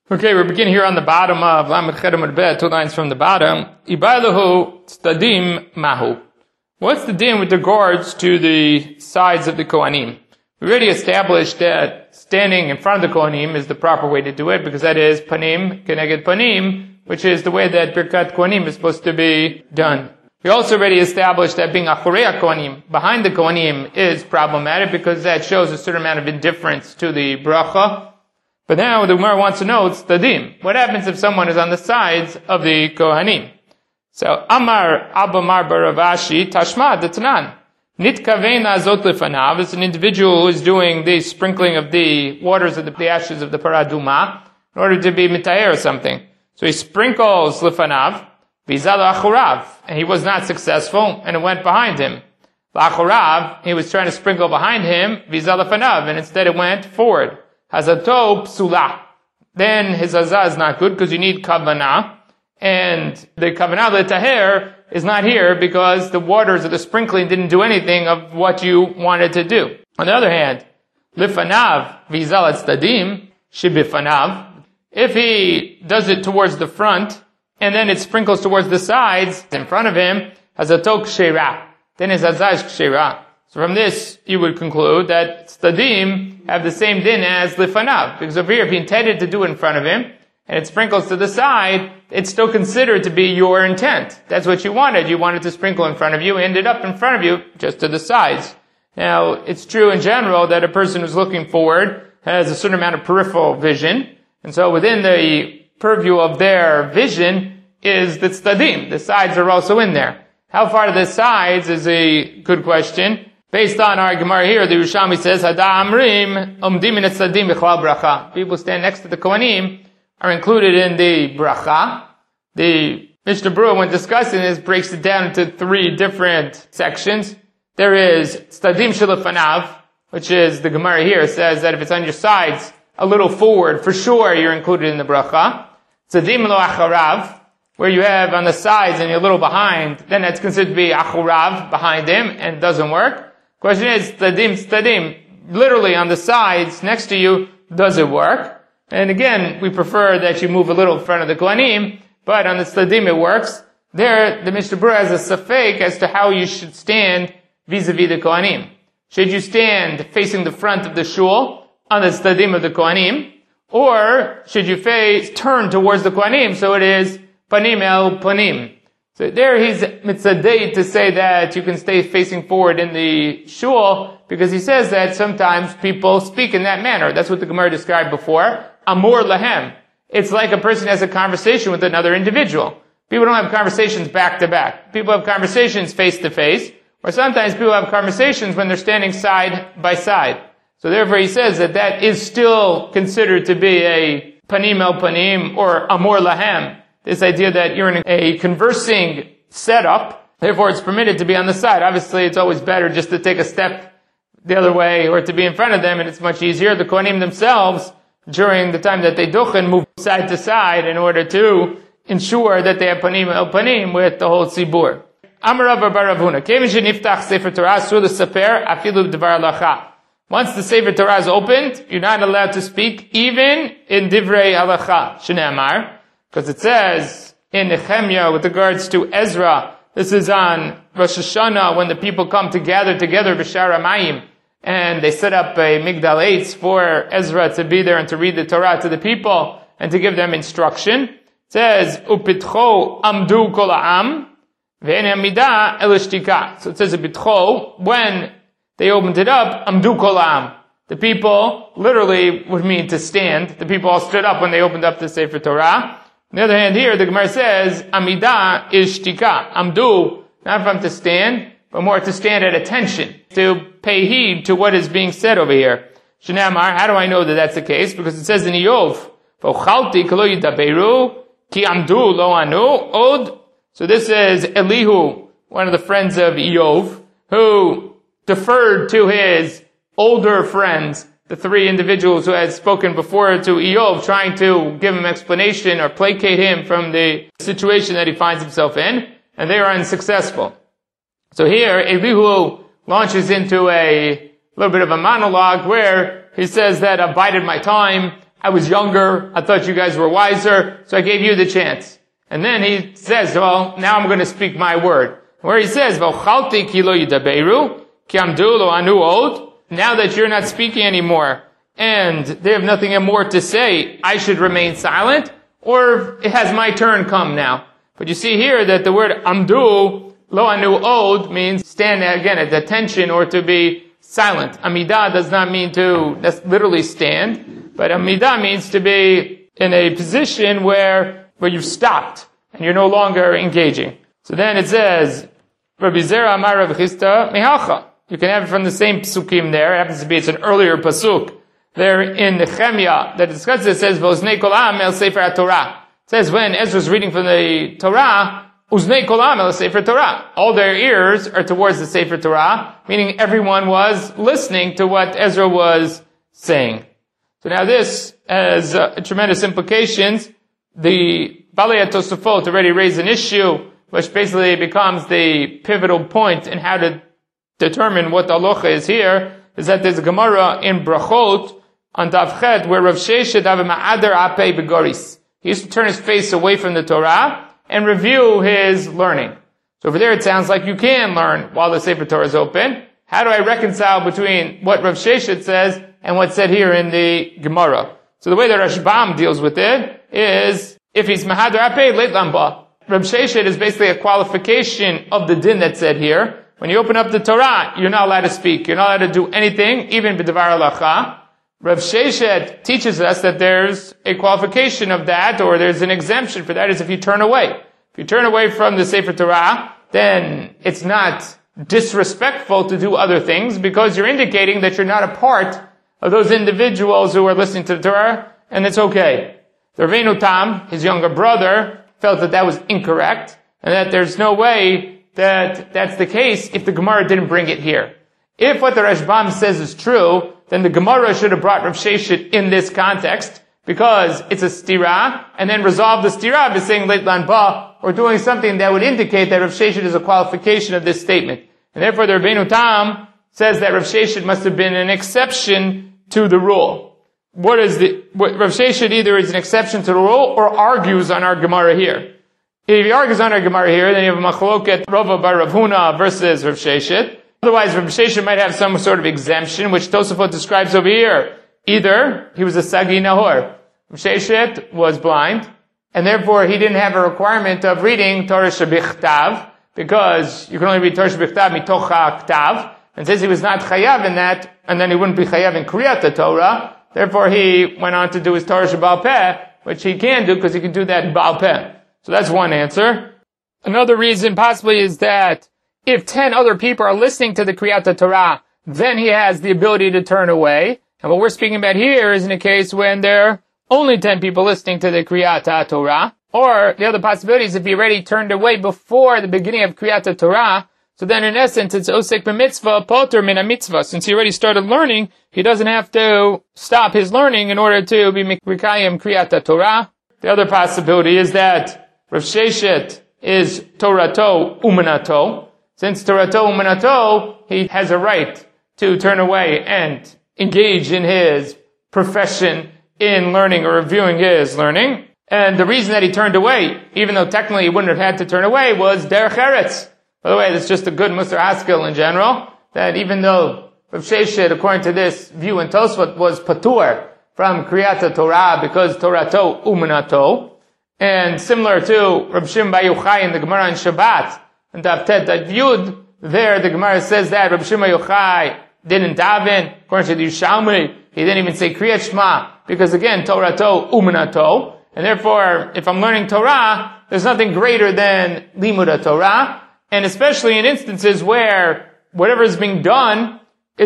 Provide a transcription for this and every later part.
Okay, we're beginning here on the bottom of Lamed Chedem Bet, 2 lines from the bottom. Ibailahu Tzadim Mahu. What's the din with regards to the sides of the Kohanim? We already established that standing in front of the Kohanim is the proper way to do it, because that is Panim Keneged Panim, which is the way that Birkat Kohanim is supposed to be done. We also already established that being Achorei Kohanim, behind the Kohanim, is problematic because that shows a certain amount of indifference to the bracha. But now the Gemara wants to know Tzadim. What happens if someone is on the sides of the Kohanim? So, Amar Abamar Baravashi Tashma Detanan. Nitkavena Zot Lefanav is an individual who is doing the sprinkling of the waters of the ashes of the Paraduma in order to be Mitayer or something. So he sprinkles Lefanav, Vizal Achurav, and he was not successful, and it went behind him. L'Achurav, he was trying to sprinkle behind him, Vizal Lefanav, and instead it went forward. Hazato Psula. Then his Hazah is not good because you need Kavanah, and the Kavanah L'Taher is not here because the waters of the sprinkling didn't do anything of what you wanted to do. On the other hand, Lifanav Vizal Tzdadim Shibifanav, if he does it towards the front, and then it sprinkles towards the sides in front of him, Hazato Kshera, then his Hazah is Kshera. So from this, you would conclude that Tzadim have the same din as Lifanav, because over here, if he intended to do it in front of him, and it sprinkles to the side, it's still considered to be your intent. That's what you wanted. You wanted to sprinkle in front of you, ended up in front of you, just to the sides. Now, it's true in general that a person who's looking forward has a certain amount of peripheral vision, and so within the purview of their vision is the Tzadim. The sides are also in there. How far to the sides is a good question. Based on our Gemara here, the Yerushalmi says, Hada Amrim, Umdim in Tzadim B'chlal Bracha. People stand next to the Kohanim are included in the bracha. The Mishnah Berurah, when discussing this, breaks it down into 3 different sections. There is Tzadim Shelefanav, which is, the Gemara here says that if it's on your sides, a little forward, for sure you're included in the bracha. Tzadim Lo Acharav, where you have on the sides and you're a little behind, then that's considered to be Achurav, behind him, and it doesn't work. Question is, Tzadim, literally on the sides next to you, does it work? And again, we prefer that you move a little in front of the Kohanim, but on the Tzadim it works. There, the Mishnah Berurah has a safek as to how you should stand vis-a-vis the Kohanim. Should you stand facing the front of the shul on the Tzadim of the Kohanim, or should you turn towards the Kohanim, so it is Panim el Panim. So there he's mitzadeh to say that you can stay facing forward in the shul, because he says that sometimes people speak in that manner. That's what the Gemara described before. Amor lahem. It's like a person has a conversation with another individual. People don't have conversations back to back. People have conversations face to face, or sometimes people have conversations when they're standing side by side. So therefore he says that that is still considered to be a panim el panim, or amor lahem. This idea that you're in a conversing setup, therefore it's permitted to be on the side. Obviously it's always better just to take a step the other way, or to be in front of them, and it's much easier. The Kohanim themselves, during the time that they duchen, move side to side in order to ensure that they have panim el panim with the whole tzibur. Amar Rav bar Ravuna, Kevin sheniftach sefer Torah asur l'saper afilu b'dvar halacha. Once the sefer Torah is opened, you're not allowed to speak even in divrei halacha. Shnei amar, because it says in Nehemiah with regards to Ezra, this is on Rosh Hashanah when the people come to gather together b'shar hamayim, and they set up a Migdal Eitz for Ezra to be there and to read the Torah to the people and to give them instruction. It says, Upitcho amdu kol ha'am, ve'en ha'midah el shtika. So it says, Upitcho, when they opened it up, amdu kol ha'am. The people, literally would mean to stand. The people all stood up when they opened up the Sefer Torah. On the other hand here, the Gemara says, Amidah is shtika. Amdu, not from to stand, but more to stand at attention, to pay heed to what is being said over here. Shnei amar, how do I know that that's the case? Because it says in Iyov, V'ochalti k'lo yidaberu, ki amdu lo anu, od. So this is Elihu, one of the friends of Iyov, who deferred to his older friends, the 3 individuals who had spoken before to Iyov, trying to give him explanation or placate him from the situation that he finds himself in, and they are unsuccessful. So here, Elihu launches into a little bit of a monologue where he says that I've bided my time, I was younger, I thought you guys were wiser, so I gave you the chance. And then he says, well, now I'm going to speak my word. Where he says, V'ochalti ki lo yidaberu, ki amdu lo anu od. Now that you're not speaking anymore, and they have nothing more to say, I should remain silent, or it has my turn come now. But you see here that the word amdu lo anu od means stand again at attention or to be silent. Amidah does not mean to literally stand, but amidah means to be in a position where you've stopped and you're no longer engaging. So then it says, Rabbi Zera Amar Rav Chisda Mihacha. You can have it from the same psukim there. It happens to be it's an earlier pasuk. There in Nehemiah that discusses it says, V'oznei kol ha'am el sefer HaTorah. It says when Ezra's reading from the Torah, Uznei kol ha'am el sefer Torah. All their ears are towards the sefer Torah, meaning everyone was listening to what Ezra was saying. So now this has tremendous implications. The Balei HaTosafot already raised an issue, which basically becomes the pivotal point in how to determine what the halacha is here, is that there's a Gemara in Brachot on Daf Chet where Rav Sheshet have a ma'ader apei begoris. He used to turn his face away from the Torah and review his learning. So over there it sounds like you can learn while the Sefer Torah is open. How do I reconcile between what Rav Sheshet says and what's said here in the Gemara? So the way that Rashbam deals with it is, if he's ma'ader apei leit lamba. Rav Sheshet is basically a qualification of the din that's said here. When you open up the Torah, you're not allowed to speak. You're not allowed to do anything, even b'devar halacha. Rav Sheshet teaches us that there's a qualification of that, or there's an exemption for that, is if you turn away. If you turn away from the Sefer Torah, then it's not disrespectful to do other things, because you're indicating that you're not a part of those individuals who are listening to the Torah, and it's okay. The Rabbeinu Tam, his younger brother, felt that that was incorrect, and that there's no way that that's the case if the Gemara didn't bring it here. If what the Rashbam says is true, then the Gemara should have brought Rav Sheshet in this context, because it's a stira, and then resolve the stira by saying leit lanba, or doing something that would indicate that Rav Sheshet is a qualification of this statement. And therefore the Rabbeinu Tam says that Rav Sheshet must have been an exception to the rule. Rav Sheshet either is an exception to the rule, or argues on our Gemara here. If he argues on our Gemara here, then you have a machloket Rava bar Rav Huna versus Rav Sheshet. Otherwise, Rav Sheshet might have some sort of exemption, which Tosafot describes over here. Either he was a Sagi Nahor. Rav Sheshet was blind, and therefore he didn't have a requirement of reading Torah Shebichtav, because you can only read Torah Shebichtav mitoch ha'ktav. And since he was not chayav in that, and then he wouldn't be chayav in Kriyat Torah, therefore he went on to do his Torah Sheba'al Peh, which he can do because he can do that in Ba'al Peh. So that's one answer. Another reason possibly is that if 10 other people are listening to the Kriyat Torah, then he has the ability to turn away. And what we're speaking about here is in a case when there are only 10 people listening to the Kriyat Torah. Or the other possibility is if he already turned away before the beginning of Kriyat Torah, so then in essence it's osek b'mitzvah, poter min mitzvah. Since he already started learning, he doesn't have to stop his learning in order to be mikayim Kriyat Torah. The other possibility is that Rav Sheshet is Torato Umenato. Since Torato Umenato, he has a right to turn away and engage in his profession in learning or reviewing his learning. And the reason that he turned away, even though technically he wouldn't have had to turn away, was derech eretz. By the way, that's just a good Musar Haskell in general, that even though Rav Sheshet, according to this view in Tosfot, was patur from Kriyat Torah because Torato Umenato, and similar to Reb Shimon bar Yochai in the Gemara in Shabbat, and Daf Tet Daf Yud, there the Gemara says that Reb Shimon bar Yochai didn't daven, according to the Yushalmi, he didn't even say Kriyat Shema, because again, Torato Umenato, and therefore, if I'm learning Torah, there's nothing greater than Limud Torah, and especially in instances where whatever is being done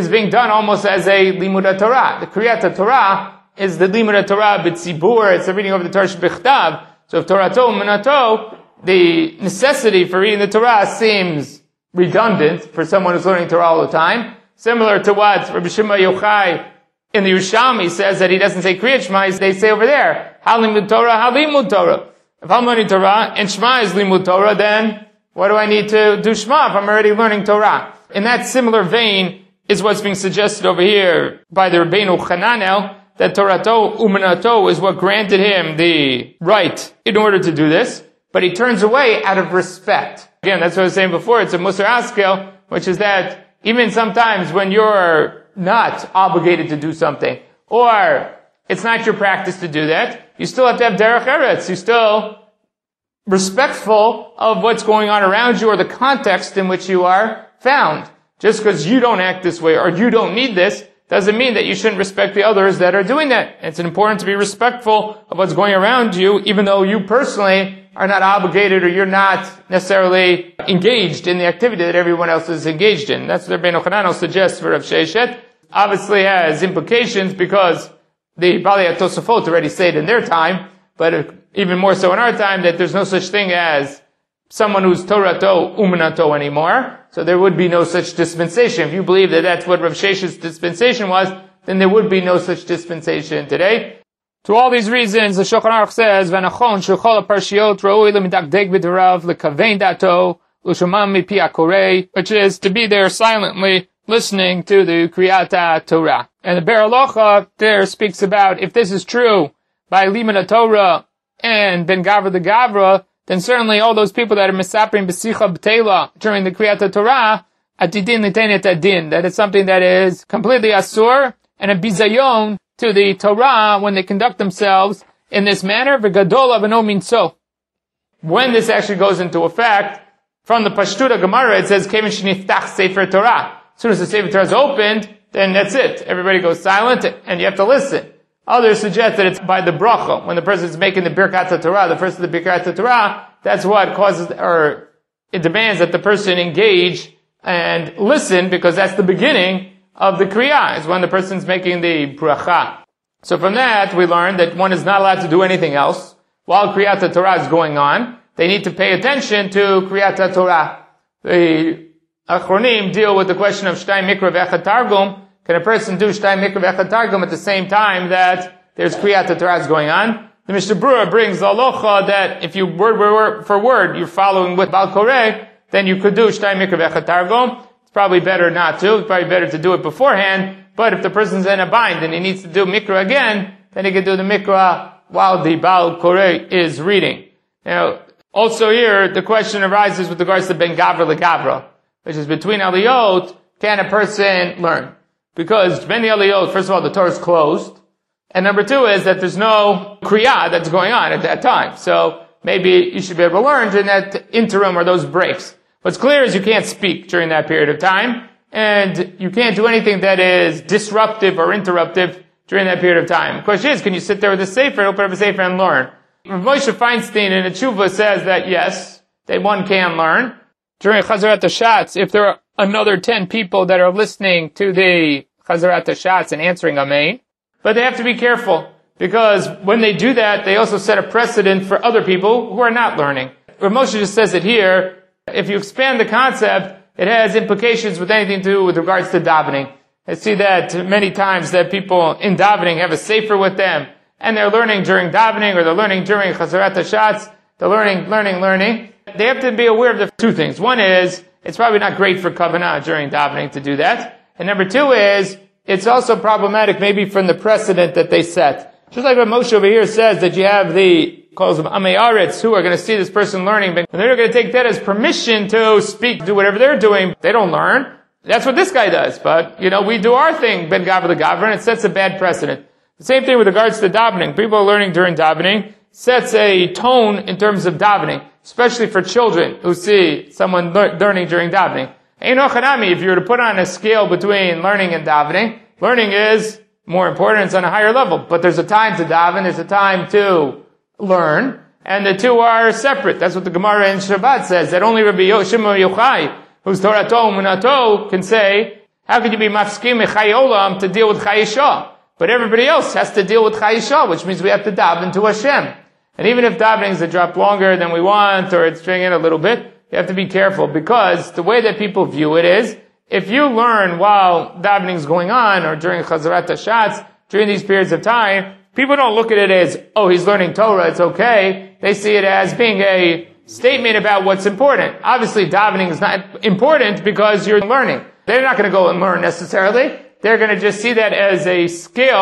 almost as a Limud Torah. The Kriyat Torah is the Limud Torah b'tzibur, it's the reading of the Torah Shebichtav. So if Torato Umenato, the necessity for reading the Torah seems redundant for someone who's learning Torah all the time. Similar to what Rabbi Shimon Yochai in the Yerushalmi says that he doesn't say Kriyat Shema, they say over there, Halimud Torah, Halimud Torah. If I'm learning Torah and Shema is Limud Torah, then what do I need to do Shema if I'm already learning Torah? In that similar vein is what's being suggested over here by the Rabbeinu Chananel, that Torato Uminato is what granted him the right in order to do this, but he turns away out of respect. Again, that's what I was saying before. It's a Musar Askel, which is that even sometimes when you're not obligated to do something, or it's not your practice to do that, you still have to have Derech Eretz. You're still respectful of what's going on around you or the context in which you are found. Just because you don't act this way or you don't need this doesn't mean that you shouldn't respect the others that are doing that. It's important to be respectful of what's going around you, even though you personally are not obligated or you're not necessarily engaged in the activity that everyone else is engaged in. That's what Rabbeinu Chananel suggests for Rav Sheshet. Obviously has implications because the Balei HaTosafot already said in their time, but even more so in our time, that there's no such thing as someone who's Torato Uminato anymore. So there would be no such dispensation. If you believe that that's what Rav Sheshet's dispensation was, then there would be no such dispensation today. To all these reasons, the Shulchan Aruch says, "V'nachon shechol haparshiot ra'ui lemidakdek b'derav lekavein dato u'shomam mipi hakorei," which is to be there silently listening to the Kriyat Torah. And the Ber Halacha there speaks about if this is true by Limud Torah and Ben Gavra the Gavra, then certainly all those people that are misaprim b'sicha b'teila during the Kriyat Torah, atidin litenet adin, that it's something that is completely asur and a bizayon to the Torah when they conduct themselves in this manner, v'gadol avano minso. When this actually goes into effect, from the Pashtuta Gemara it says, Kevin sheniftach Sefer Torah. As soon as the Sefer Torah is opened, then that's it. Everybody goes silent and you have to listen. Others suggest that it's by the bracha. When the person is making the Birkat Torah, the first of the Birkat Torah, that's what causes, or it demands that the person engage and listen, because that's the beginning of the Kriya, is when the person's making the bracha. So from that, we learn that one is not allowed to do anything else while Kriyat Torah is going on. They need to pay attention to Kriyat Torah. The Achronim deal with the question of Shtay Mikra V'Echad Targum. Can a person do Shtay Mikra V'Echad Targum at the same time that there's Kriyat Torah is going on? The Mishnah Berurah brings the halacha that if you word for word you're following with Bal Koreh, then you could do Shtay Mikra V'Echad Targum. It's probably better not to. It's probably better to do it beforehand. But if the person's in a bind and he needs to do Mikra again, then he can do the Mikra while the Bal Koreh is reading. Now, also here, the question arises with regards to Ben Gavra LeGavra, which is between Aliyot, can a person learn? Because Ben Aliyot, first of all, the Torah is closed. And number two is that there's no Kriya that's going on at that time. So maybe you should be able to learn during that interim or those breaks. What's clear is you can't speak during that period of time, and you can't do anything that is disruptive or interruptive during that period of time. The question is, can you sit there with a sefer, open up a sefer and learn? Rav Moshe Feinstein in the Tshuva says that yes, that one can learn. During Chazarat HaShatz, if there are another 10 people that are listening to the Chazarat HaShatz and answering Amen, but they have to be careful, because when they do that, they also set a precedent for other people who are not learning. Rav Moshe just says it here. If you expand the concept, it has implications with anything to do with regards to davening. I see that many times that people in davening have a sefer with them, and they're learning during davening, or they're learning during Chazarat HaShatz. They're learning. They have to be aware of the two things. One is, it's probably not great for kavanah during davening to do that. And number two is, it's also problematic maybe from the precedent that they set. Just like what Moshe over here says, that you have calls them Amei Aretz, who are going to see this person learning, and they're going to take that as permission to speak, do whatever they're doing. They don't learn. That's what this guy does. But, we do our thing, Ben Gavra the Gavra, and it sets a bad precedent. The same thing with regards to davening. People are learning during davening, sets a tone in terms of davening, especially for children who see someone learning during davening. If you were to put on a scale between learning and davening, learning is more important, it's on a higher level. But there's a time to daven, there's a time to learn, and the two are separate. That's what the Gemara in Shabbat says, that only Rabbi Shimon Yochai, who's Torato Uminato, can say, how could you be mafskim Chai Olam to deal with Chai Shah? But everybody else has to deal with Chai Shah, which means we have to daven to Hashem. And even if davening is a drop longer than we want, or it's stringing a little bit, you have to be careful, because the way that people view it is, if you learn while davening is going on, or during Chazarat HaShatz, during these periods of time, people don't look at it as, oh, he's learning Torah, it's okay. They see it as being a statement about what's important. Obviously, davening is not important because you're learning. They're not going to go and learn necessarily. They're going to just see that as a scale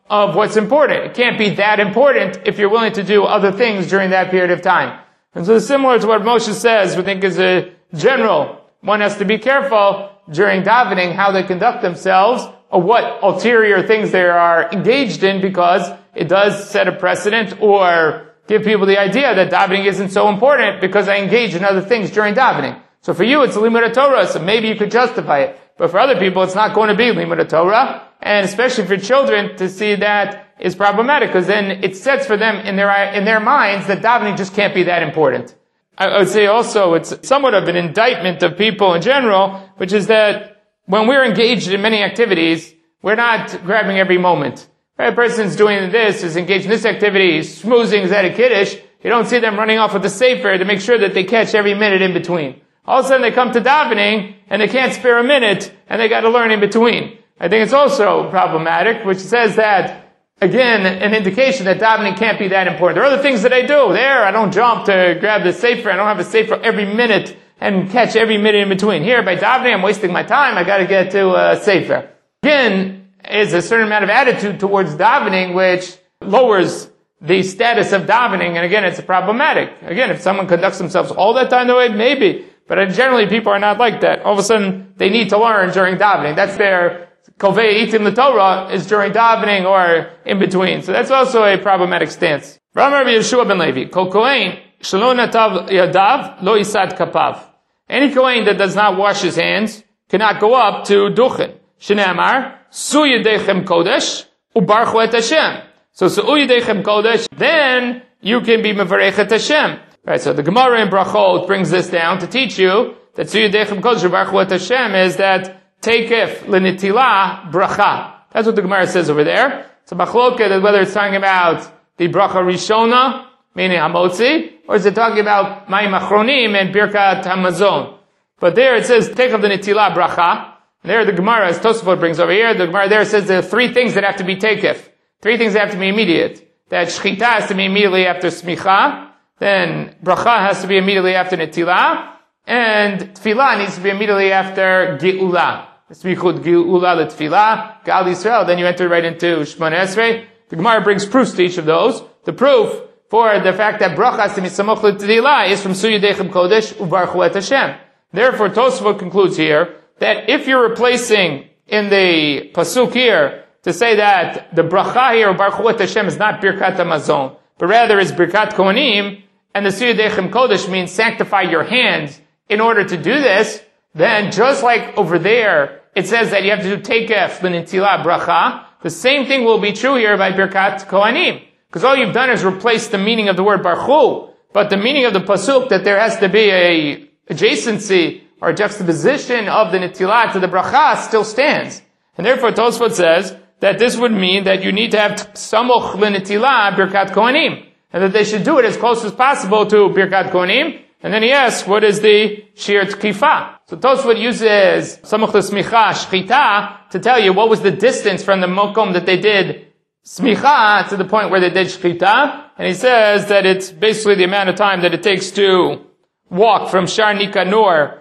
of what's important. It can't be that important if you're willing to do other things during that period of time. And so similar to what Moshe says, we think is a general, one has to be careful during davening how they conduct themselves or what ulterior things they are engaged in, because it does set a precedent or give people the idea that davening isn't so important because I engage in other things during davening. So for you, it's Limud Torah, so maybe you could justify it. But for other people, it's not going to be Limud Torah, and especially for children, to see that is problematic, because then it sets for them in their minds that davening just can't be that important. I would say also it's somewhat of an indictment of people in general, which is that when we're engaged in many activities, we're not grabbing every moment. Right? A person's doing this, is engaged in this activity, he's schmoozing, he's at a kiddush, you don't see them running off with the sefer to make sure that they catch every minute in between. All of a sudden they come to davening, and they can't spare a minute, and they got to learn in between. I think it's also problematic, which says that, again, an indication that davening can't be that important. There are other things that I do. I don't jump to grab the sefer, I don't have a sefer every minute and catch every minute in between. Here, by davening, I'm wasting my time, I got to get to a sefer. Again, is a certain amount of attitude towards davening, which lowers the status of davening, and again, it's problematic. Again, if someone conducts themselves all that time the way, maybe. But generally, people are not like that. All of a sudden, they need to learn during davening. That's their kovei itim l'Torah, is during davening or in between. So that's also a problematic stance. Ramar Yeshua ben Levi, Kol Kohen shelo natav yadav lo isad kapav. Any Kohen that does not wash his hands cannot go up to Duchen. Shneamar su yedechem kodesh ubarchu et Hashem. So su yedechem kodesh, then you can be mevarech et Hashem. Right, so the Gemara in Brachot brings this down to teach you that Su Yedechem Kodesh Baruch Hu Hashem is that Teikef L'Nitila Bracha. That's what the Gemara says over there. So Machloket is whether it's talking about the Bracha Rishona, meaning Hamotzi, or is it talking about Mayim Achronim and Birkat Hamazon. But there it says Teikef L'Nitila Bracha. There the Gemara, as Tosafot brings over here, the Gemara there says there are three things that have to be Teikef. Three things that have to be immediate. That Shechita has to be immediately after Smicha. Then bracha has to be immediately after netilah, and tefillah needs to be immediately after geula. Smichut geula letefillah, Gal Yisrael. Then you enter right into Shemona Esrei. The Gemara brings proofs to each of those. The proof for the fact that bracha has to be samoch letefillah is from Su Yedechem Kodesh ubarchu et Hashem. Therefore, Tosafot concludes here that if you're replacing in the pasuk here to say that the bracha here ubarchu et Hashem is not Birkat Hamazon, but rather is Birkat Kohanim, and the Su Yedechem Kodesh means sanctify your hands in order to do this, then just like over there, it says that you have to do Teikef L'Nitila Bracha, the same thing will be true here by Birkat Kohanim. Because all you've done is replace the meaning of the word Baruch Hu, but the meaning of the Pasuk that there has to be a adjacency or juxtaposition of the Nitilah to the Bracha still stands. And therefore Tosfot says that this would mean that you need to have Samoch L'Nitilah Birkat Kohanim, and that they should do it as close as possible to Birkat Kohanim. And then he asks, what is the Shir Tkifa? So Tosfot uses Samoch L'Smicha Shchita to tell you what was the distance from the Mokom that they did Smicha to the point where they did Shchita. And he says that it's basically the amount of time that it takes to walk from Shar Nikanor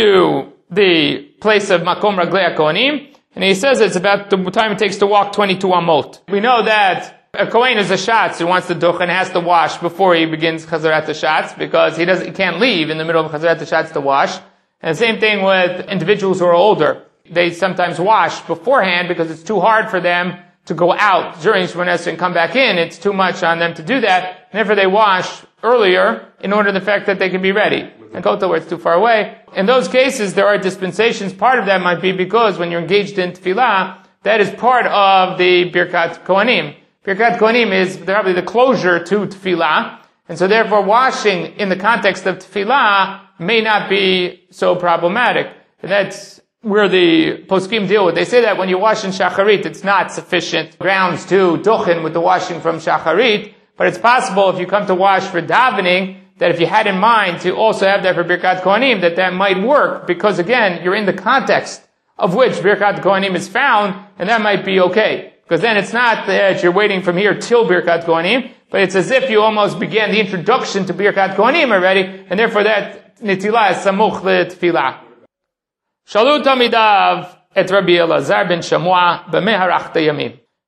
to the place of Makom Raglei HaKohanim. And he says it's about the time it takes to walk 22 amot. We know that a Kohen is a Shatz who wants to duchen has to wash before he begins Chazarat HaShatz, because he can't leave in the middle of Chazarat HaShatz to wash. And the same thing with individuals who are older. They sometimes wash beforehand because it's too hard for them to go out during Shemona Esrei and come back in. It's too much on them to do that. And therefore they wash earlier in order the fact that they can be ready. And Kota where it's too far away. In those cases, there are dispensations. Part of that might be because when you're engaged in tefillah, that is part of the Birkat Kohanim. Birkat Kohanim is probably the closure to tefillah, and so therefore washing in the context of tefillah may not be so problematic. And that's where the poskim deal with. They say that when you wash in shacharit, it's not sufficient grounds to duchen with the washing from shacharit, but it's possible if you come to wash for davening, that if you had in mind to also have that for Birkat Kohanim, that might work, because again, you're in the context of which Birkat Kohanim is found, and that might be okay. Because then it's not that you're waiting from here till Birkat Kohanim, but it's as if you almost began the introduction to Birkat Kohanim already, and therefore that Nitilah is Samuch L'Tfilah. Shalu Tamidav et Rabbi Elazar ben Shamua b'meh harachta yamim.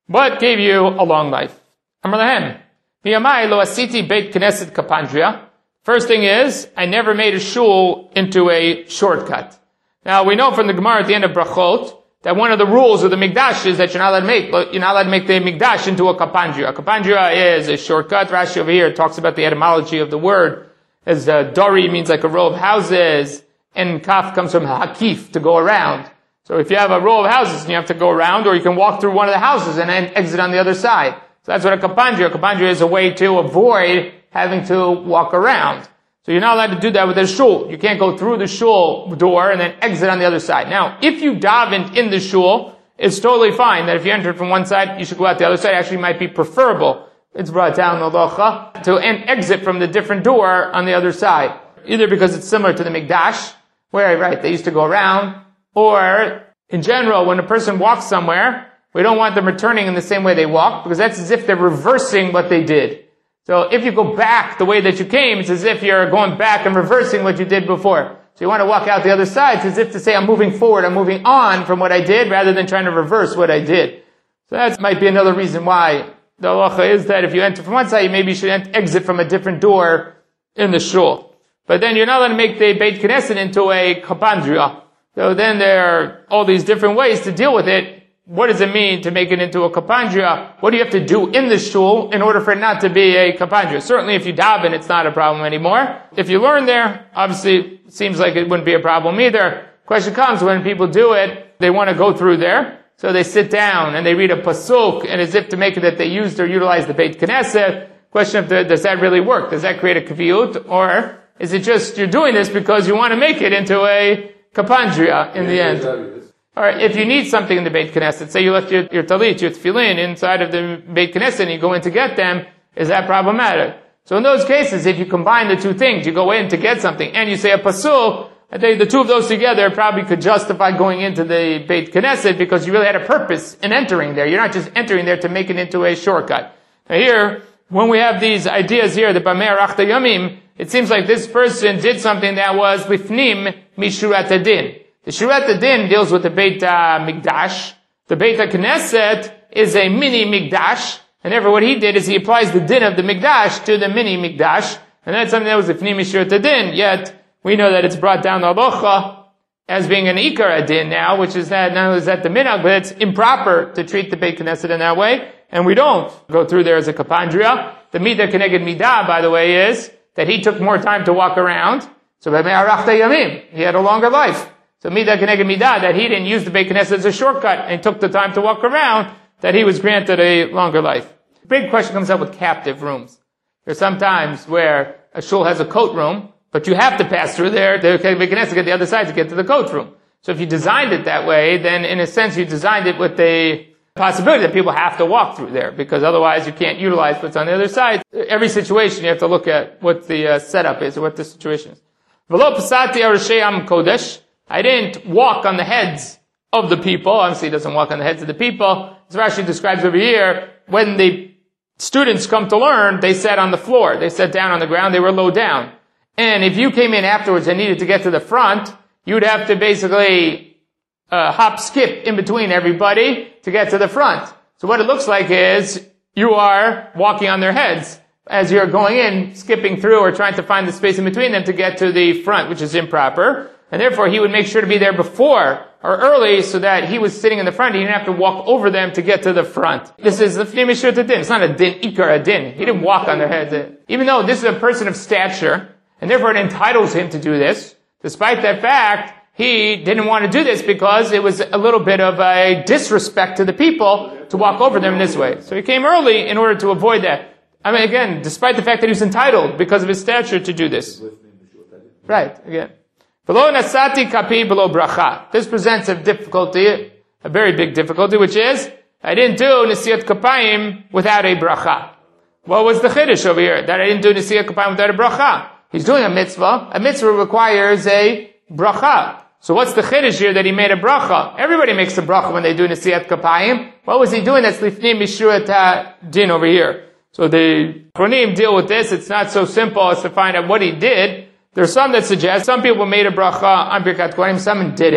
What gave you a long life? Amar lahem, miyamai lo asiti beit knesset kapandria. First thing is, I never made a shul into a shortcut. Now, we know from the Gemara at the end of Brachot, that one of the rules of the Mikdash is that you're not allowed to make the Mikdash into a kapandria. A kapandria is a shortcut. Rashi over here talks about the etymology of the word. As Dori means like a row of houses, and Kaf comes from Hakif, to go around. So if you have a row of houses and you have to go around, or you can walk through one of the houses and then exit on the other side. So that's what a kapandria is a way to avoid having to walk around. So you're not allowed to do that with a shul. You can't go through the shul door and then exit on the other side. Now, if you daven in the shul, it's totally fine that if you enter from one side, you should go out the other side. Actually, might be preferable. It's brought down halacha to exit from the different door on the other side. Either because it's similar to the Mikdash, where, right, they used to go around, or in general, when a person walks somewhere, we don't want them returning in the same way they walked, because that's as if they're reversing what they did. So if you go back the way that you came, it's as if you're going back and reversing what you did before. So you want to walk out the other side, it's as if to say, I'm moving forward, I'm moving on from what I did, rather than trying to reverse what I did. So that might be another reason why the halacha is that if you enter from one side, you maybe should exit from a different door in the shul. But then you're not going to make the Beit Knesset into a kapandria. So then there are all these different ways to deal with it. What does it mean to make it into a kapandria? What do you have to do in the shul in order for it not to be a kapandria? Certainly if you daven, it's not a problem anymore. If you learn there, obviously it seems like it wouldn't be a problem either. Question comes when people do it, they want to go through there. So they sit down and they read a pasuk, and as if to make it that they used or utilized the Beit Knesset. Question of does that really work? Does that create a kaviyut? Or is it just you're doing this because you want to make it into a kapandria in the end? Or if you need something in the Beit Knesset, say you left your talit, your tefillin inside of the Beit Knesset and you go in to get them, is that problematic? So in those cases, if you combine the two things, you go in to get something and you say a pasuk, I think the two of those together probably could justify going into the Beit Knesset because you really had a purpose in entering there. You're not just entering there to make it into a shortcut. Now here, when we have these ideas here, the Bamei Arachta Yamim, it seems like this person did something that was lifnim mishurat adin. The Shurat Adin deals with the Beit Mikdash. The Beit Knesset is a mini Mikdash. And therefore what he did is he applies the din of the Mikdash to the mini Mikdash. And that's something that was Ifnim Shurat Adin. Yet, we know that it's brought down the halacha as being an Ikar Adin now, which is that not only is that the minhag, but it's improper to treat the Beit Knesset in that way. And we don't go through there as a kapandria. The Midah Keneged Midah, by the way, is that he took more time to walk around. So Bamei Arachta Yamim, he had a longer life. So Midah Keneged Midah, that he didn't use the Beit Knesset as a shortcut and took the time to walk around, that he was granted a longer life. The big question comes up with captive rooms. There's sometimes where a shul has a coat room, but you have to pass through there, the Beit Knesset get the other side to get to the coat room. So if you designed it that way, then in a sense you designed it with the possibility that people have to walk through there, because otherwise you can't utilize what's on the other side. Every situation you have to look at what the setup is or what the situation is. V'lo pasati arashei am kodesh. I didn't walk on the heads of the people. Obviously, he doesn't walk on the heads of the people. As Rashi describes over here, when the students come to learn, they sat on the floor. They sat down on the ground. They were low down. And if you came in afterwards and needed to get to the front, you'd have to basically hop, skip in between everybody to get to the front. So what it looks like is you are walking on their heads as you're going in, skipping through or trying to find the space in between them to get to the front, which is improper. And therefore, he would make sure to be there before or early so that he was sitting in the front. He didn't have to walk over them to get to the front. This is the Fnei Mishrat Adin. It's not a din, ikar a din. He didn't walk on their heads. Even though this is a person of stature, and therefore it entitles him to do this, despite that fact, he didn't want to do this because it was a little bit of a disrespect to the people to walk over them this way. So he came early in order to avoid that. I mean, again, despite the fact that he was entitled because of his stature to do this. Right, again. Below nasati kapi below bracha. This presents a difficulty, a very big difficulty, which is, I didn't do Nesiat Kapayim without a bracha. What was the chiddush over here? That I didn't do Nesiat Kapayim without a bracha. He's doing a mitzvah. A mitzvah requires a bracha. So what's the chiddush here that he made a bracha? Everybody makes a bracha when they do Nesiat Kapayim. What was he doing? That's Lifnim Mishurat Din over here. So the Chronim deal with this. It's not so simple as to find out what he did. There's some that suggest some people made a bracha on Birkat Kohanim, some didn't.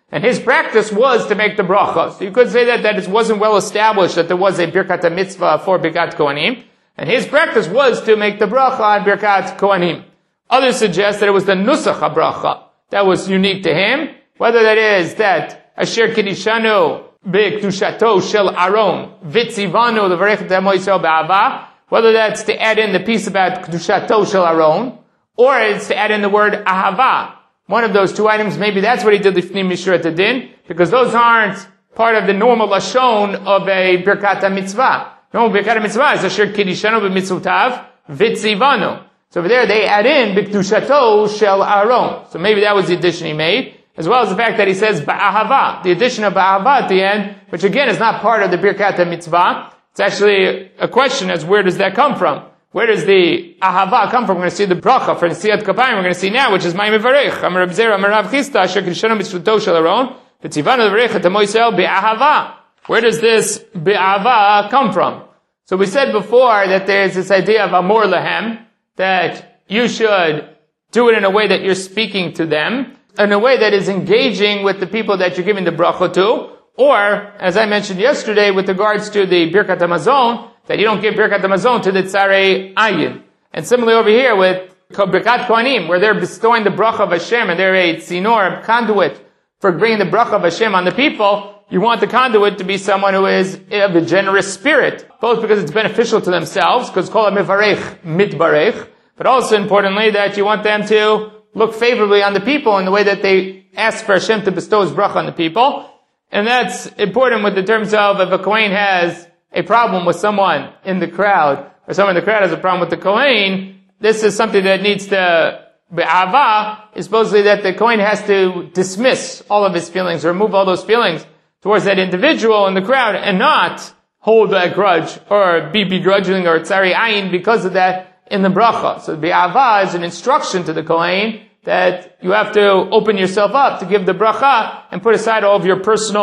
And his practice was to make the bracha. So you could say that it wasn't well established that there was a Birkat mitzvah for Birkat Kohanim. And his practice was to make the bracha on Birkat Kohanim. Others suggest that it was the Nusach HaBracha that was unique to him. Whether that is that Asher Kidishanu B'Kedushato Shel Aaron Vitzivanu L'Varechet Amo Yisrael B'Ahava. Whether that's to add in the piece about Kedushato Shel Aaron, or it's to add in the word Ahava. One of those two items, maybe that's what he did Lifnim Mishrat Adin, because those aren't part of the normal Lashon of a Birkat HaMitzvah. No, Birkat HaMitzvah is Asher Kidishanu B'Mitzvotav Vitzivanu. So over there they add in B'Kedushato Shel Aaron. So maybe that was the addition he made, as well as the fact that he says Ba'ahava, the addition of Ba'ahava at the end, which again is not part of the Birkat HaMitzvah. It's actually a question as where does that come from? Where does the ahava come from? We're going to see the bracha for Nesiyat Kapayim. We're going to see now, which is Ma'im Mevarech. Amar Reb Zera, Amar Rav Chisda, Asher Kiddushanu B'Tzvuto Shel Aaron, V'Tzivanu L'Varechet Amo Yisrael B'Ahava. Where does this B'Ahava come from? So we said before that there's this idea of Amor Lahem, that you should do it in a way that you're speaking to them, in a way that is engaging with the people that you're giving the bracha to, or, as I mentioned yesterday, with regards to the Birkat HaMazon, that you don't give Birkat HaMazon to the Tzarei Ayin. And similarly over here with Birkat Kohanim, where they're bestowing the bracha of Hashem, and they're a tzinor, a conduit, for bringing the bracha of Hashem on the people, you want the conduit to be someone who is of a generous spirit, both because it's beneficial to themselves, because kol ha-mevarech mitbarech, but also importantly that you want them to look favorably on the people in the way that they ask for Hashem to bestow His bracha on the people. And that's important with the terms of if a Kohen has a problem with someone in the crowd, or someone in the crowd has a problem with the Kohen, this is something that needs to be Ava, is supposedly that the Kohen has to dismiss all of his feelings, or remove all those feelings towards that individual in the crowd, and not hold a grudge, or be begrudging, or tzari ayin because of that in the bracha. So Bi'ava is an instruction to the Kohen that you have to open yourself up to give the bracha and put aside all of your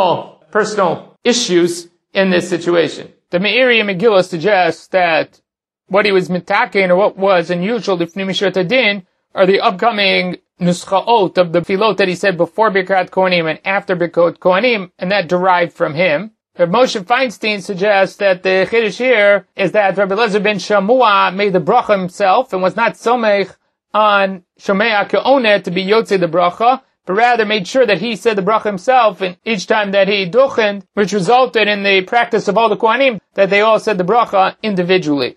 personal issues in this situation. The Meiri Megillah suggests that what he was mitaken, or what was unusual Lifnim Mishrat Adin, are the upcoming nuschaot of the filot that he said before Birkat Kohanim and after Birkat Kohanim, and that derived from him. Rav Moshe Feinstein suggests that the chiddush here is that Rabbi Eliezer ben Shamua made the bracha himself and was not somech on Shomea Ke'oneh to be Yotze the bracha, but rather made sure that he said the bracha himself, and each time that he duchened, which resulted in the practice of all the Kohanim, that they all said the bracha individually.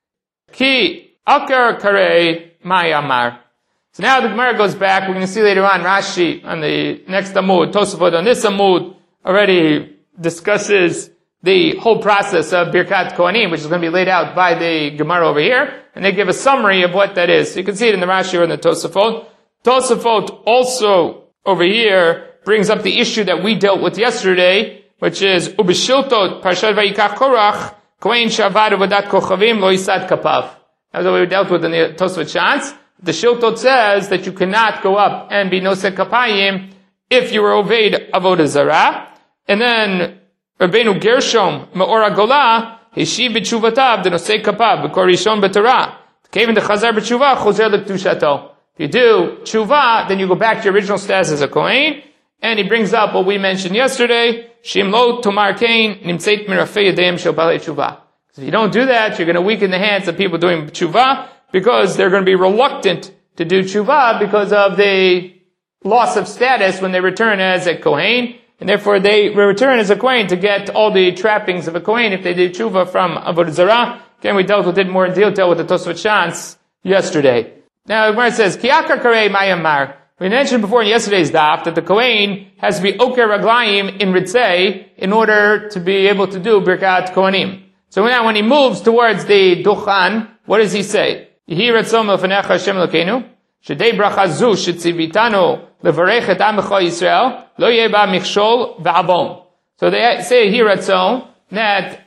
Ki Akar Karei Mayamar. So now the Gemara goes back. We're going to see later on Rashi on the next Amud, Tosafot on this Amud already discusses the whole process of Birkat Kohanim, which is going to be laid out by the Gemara over here, and they give a summary of what that is. So you can see it in the Rashi or in the Tosafot. Tosafot also over here brings up the issue that we dealt with yesterday, which is Ubishiltot Parshat Vayikach Korach Kohen Shavad Uvadat Kochavim Lo Yisad Kapav. That's what we dealt with in the Tosafot Shans. The Shiltot says that you cannot go up and be Noseh Kapayim if you were Oved Avodah Zarah. And then Rabbeinu Gershom Me'or HaGolah Heshiv b'tshuvatav Denosei Kapav B'kor Rishon b'Torah Kevin Chazar b'tshuva Chozer l'Kedushato. If you do tshuva, then you go back to your original status as a Kohen. And he brings up what we mentioned yesterday, Shim lo tomar kain nimtzeit mirafei yadayim shel balei tshuva. If you don't do that, you're going to weaken the hands of people doing tshuva, because they're going to be reluctant to do tshuva because of the loss of status when they return as a Kohen. And therefore they return as a Kohen to get all the trappings of a Kohen if they did tshuva from Avodah Zarah. Again, we dealt with it more in detail with the Tosfot Shans yesterday. Now, the Gemara says, Ki akar karei mayamar. We mentioned before in yesterday's daf that the Kohen has to be oker raglayim in ritzei in order to be able to do Birkat Kohanim. So now when he moves towards the Duchan, what does he say? Yehi ratzon l'fanecha Hashem Elokeinu, shedei bracha zu shetzivitanu levarech et amecha Yisrael, lo yeh ba michshol v'abon. So they say Yehi ratzon that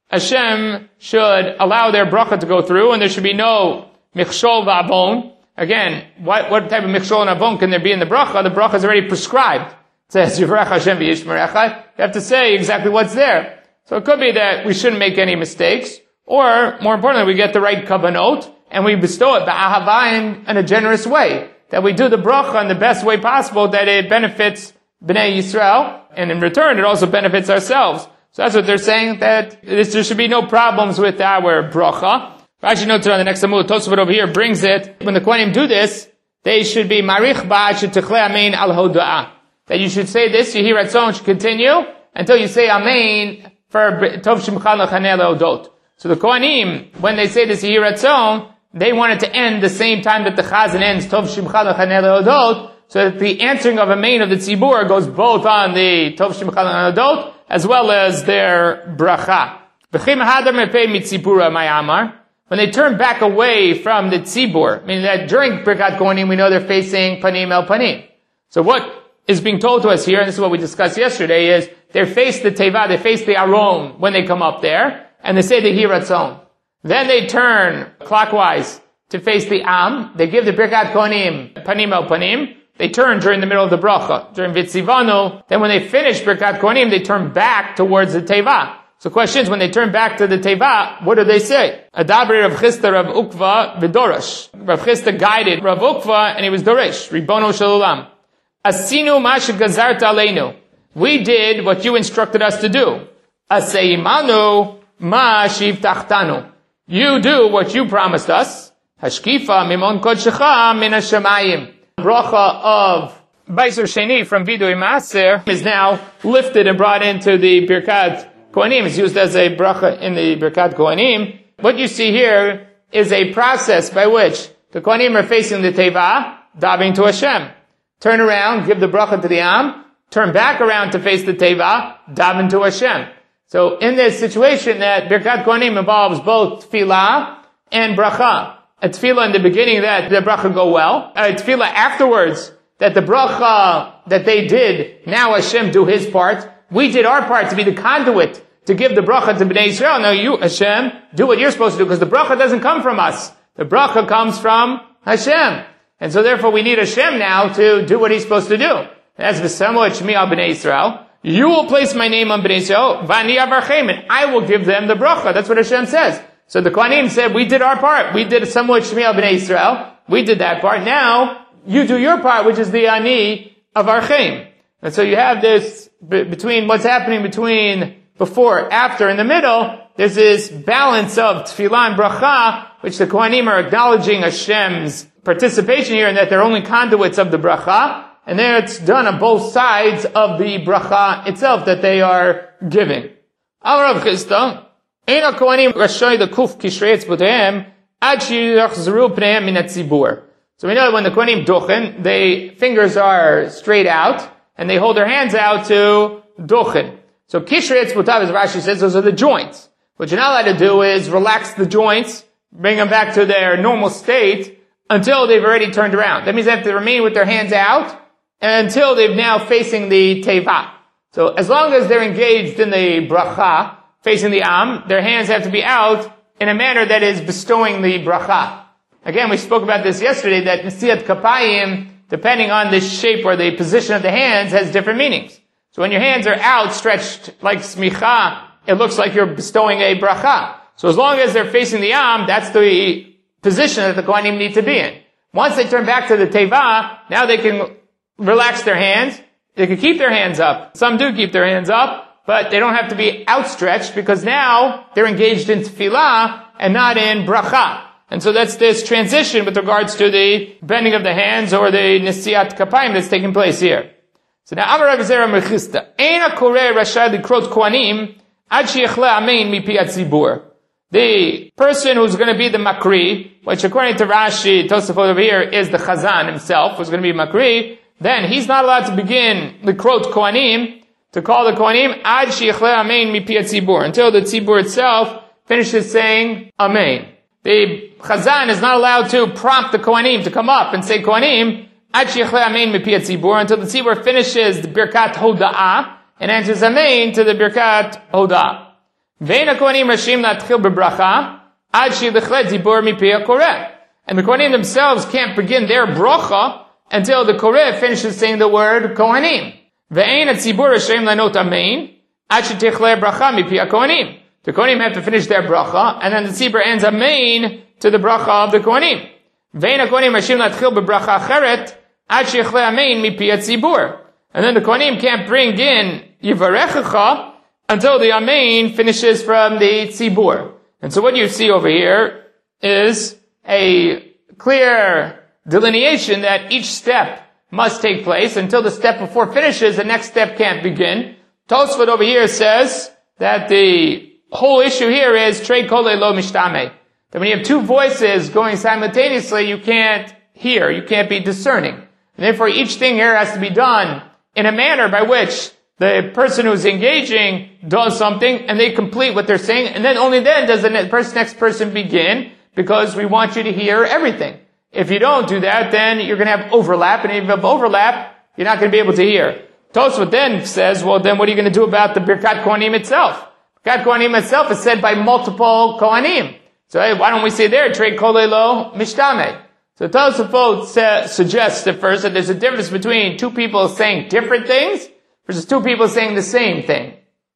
Hashem should allow their bracha to go through, and there should be no michshol v'abon. Again, what type of michshol and avon can there be in the bracha? The bracha is already prescribed. It says, Yivrach Hashem v'yishmerecha. You have to say exactly what's there. So it could be that we shouldn't make any mistakes, or, more importantly, we get the right kavanot, and we bestow it ba'ahava in a generous way. That we do the bracha in the best way possible, that it benefits Bnei Yisrael, and in return it also benefits ourselves. So that's what they're saying, that there should be no problems with our bracha. Rashi notes it on the next Amud. Tosafot over here brings it, when the Kohanim do this, they should be marich ba'ad shetichle amen al hoda'ah. That you should say this, Yehi Ratzon should continue, until you say amen for Tov Shimcha Lechaneh Leodot. So the Kohanim, when they say this Yehi Ratzon, they want it to end the same time that the Chazan ends Tov Shimcha Lechaneh Leodot, so that the answering of amen of the tzibur goes both on the Tov Shimcha Lechaneh Leodot, as well as their bracha. V'chim hadar mepei mitzibura mayamar. When they turn back away from the tzibur, meaning that during Birkat Kohanim we know they're facing panim el panim. So what is being told to us here, and this is what we discussed yesterday, is they face the teva, they face the aron when they come up there, and they say the Yehi Ratzon. Then they turn clockwise to face the am. They give the Birkat Kohanim panim el panim. They turn during the middle of the bracha, during Vitzivanu. Then when they finish Birkat Kohanim, they turn back towards the teva. So question is, when they turn back to the teva, what do they say? Adabri Rav Chisda Rav Ukva v'Dorash. Rav Chisda guided Rav Ukva, and he was Doresh, Ribono Shel Olam. Asinu ma shegazarta aleinu. We did what you instructed us to do. Aseimanu ma shivtachtanu. You do what you promised us. Hashkifa mimon kodshecha min hashamayim. Bracha of Beisur Sheni from Vidui Maser is now lifted and brought into the Birkat Kohanim. It's used as a bracha in the Birkat Kohanim. What you see here is a process by which the Kohanim are facing the Teva, davening to Hashem. Turn around, give the bracha to the Am, turn back around to face the Teva, daven to Hashem. So in this situation that Birkat Kohanim involves both tefillah and bracha. A tefillah in the beginning that the bracha go well. A tefillah afterwards that the bracha that they did, now Hashem do his part. We did our part to be the conduit to give the bracha to Bnei Yisrael. Now you, Hashem, do what you're supposed to do, because the bracha doesn't come from us. The bracha comes from Hashem. And so therefore we need Hashem now to do what he's supposed to do. That's v'samo et shmi al Bnei Yisrael. You will place my name on Bnei Yisrael, v'ani avarchem, and I will give them the bracha. That's what Hashem says. So the Kohanim said, we did our part. We did v'samo et shmi al Bnei Yisrael. We did that part. Now, you do your part, which is the ani avarchem. And so you have this, between what's happening between before, after, in the middle, there's this balance of tefillah and bracha, which the Kohanim are acknowledging Hashem's participation here, and that they're only conduits of the bracha, and there it's done on both sides of the bracha itself that they are giving. Amar Rav Chisda, Ein HaKohanim Rashay the Kuf Kishrei Etzbotehem Ad Sheyachzru Pneihem Min HaTzibur. So we know that when the Kohanim duchen, their fingers are straight out, and they hold their hands out to duchen. So Kishrei Etzbotav, as Rashi says, those are the joints. What you're not allowed to do is relax the joints, bring them back to their normal state, until they've already turned around. That means they have to remain with their hands out, and until they've now facing the teva. So as long as they're engaged in the bracha, facing the am, their hands have to be out in a manner that is bestowing the bracha. Again, we spoke about this yesterday, that Nesiat Kapayim, depending on the shape or the position of the hands, has different meanings. So when your hands are outstretched like smicha, it looks like you're bestowing a bracha. So as long as they're facing the am, that's the position that the Kohanim need to be in. Once they turn back to the teva, now they can relax their hands. They can keep their hands up. Some do keep their hands up, but they don't have to be outstretched, because now they're engaged in tefillah and not in bracha. And so that's this transition with regards to the bending of the hands or the nesiat kapayim that's taking place here. So now, Amar Rav Zera Mechista, Ein HaKoreh Rashad Likrot Kohanim Ad Sheyechle Amein Mipi HaTzibur. The person who's going to be the makri, which according to Rashi, Tosafot over here, is the Chazan himself, who's going to be makri, then he's not allowed to begin Likrot Kohanim, to call the Kohanim Ad Sheyechle Amein Mipi HaTzibur, until the tzibur itself finishes saying Amein. The Chazan is not allowed to prompt the Kohanim to come up and say Kohanim Ad Sheyechle Amein Mipi HaTzibur, until the tzibur finishes the Birkat Hoda'ah and answers Amein to the Birkat Hoda'ah. Vein HaKohanim Rashim Latchil B'bracha Ad Sheyechle Tzibur Mipi HaKoreh. And the Kohanim themselves can't begin their bracha until the Koreh finishes saying the word Kohanim. Vein HaTzibur Rashim Lanot Amein Ad Sheyechle Bracha Mipi HaKohanim. The Kohanim have to finish their bracha, and then the tzibur ends Amein to the bracha of the Kohanim. Vein HaKohanim Rashim Latchil B'bracha Acheret Ad Sheyechle Amein Mipi HaTzibur. And then the Kohanim can't bring in Yivarechecha until the Amen finishes from the Tzibur. And so what you see over here is a clear delineation that each step must take place until the step before finishes, the next step can't begin. Tosfot over here says that the whole issue here is Trei Kol Lo Mishtame. That when you have two voices going simultaneously, you can't hear, you can't be discerning. And therefore each thing here has to be done in a manner by which the person who's engaging does something and they complete what they're saying, and then only then does the next person begin, because we want you to hear everything. If you don't do that, then you're going to have overlap, and if you have overlap, you're not going to be able to hear. Tosfot then says, well, then what are you going to do about the Birkat Kohanim itself? Birkat Kohanim itself is said by multiple Kohanim. So hey, why don't we say there, Trei Kol Lo Mishtame? So Tosfot suggests at first that there's a difference between two people saying different things versus two people saying the same thing.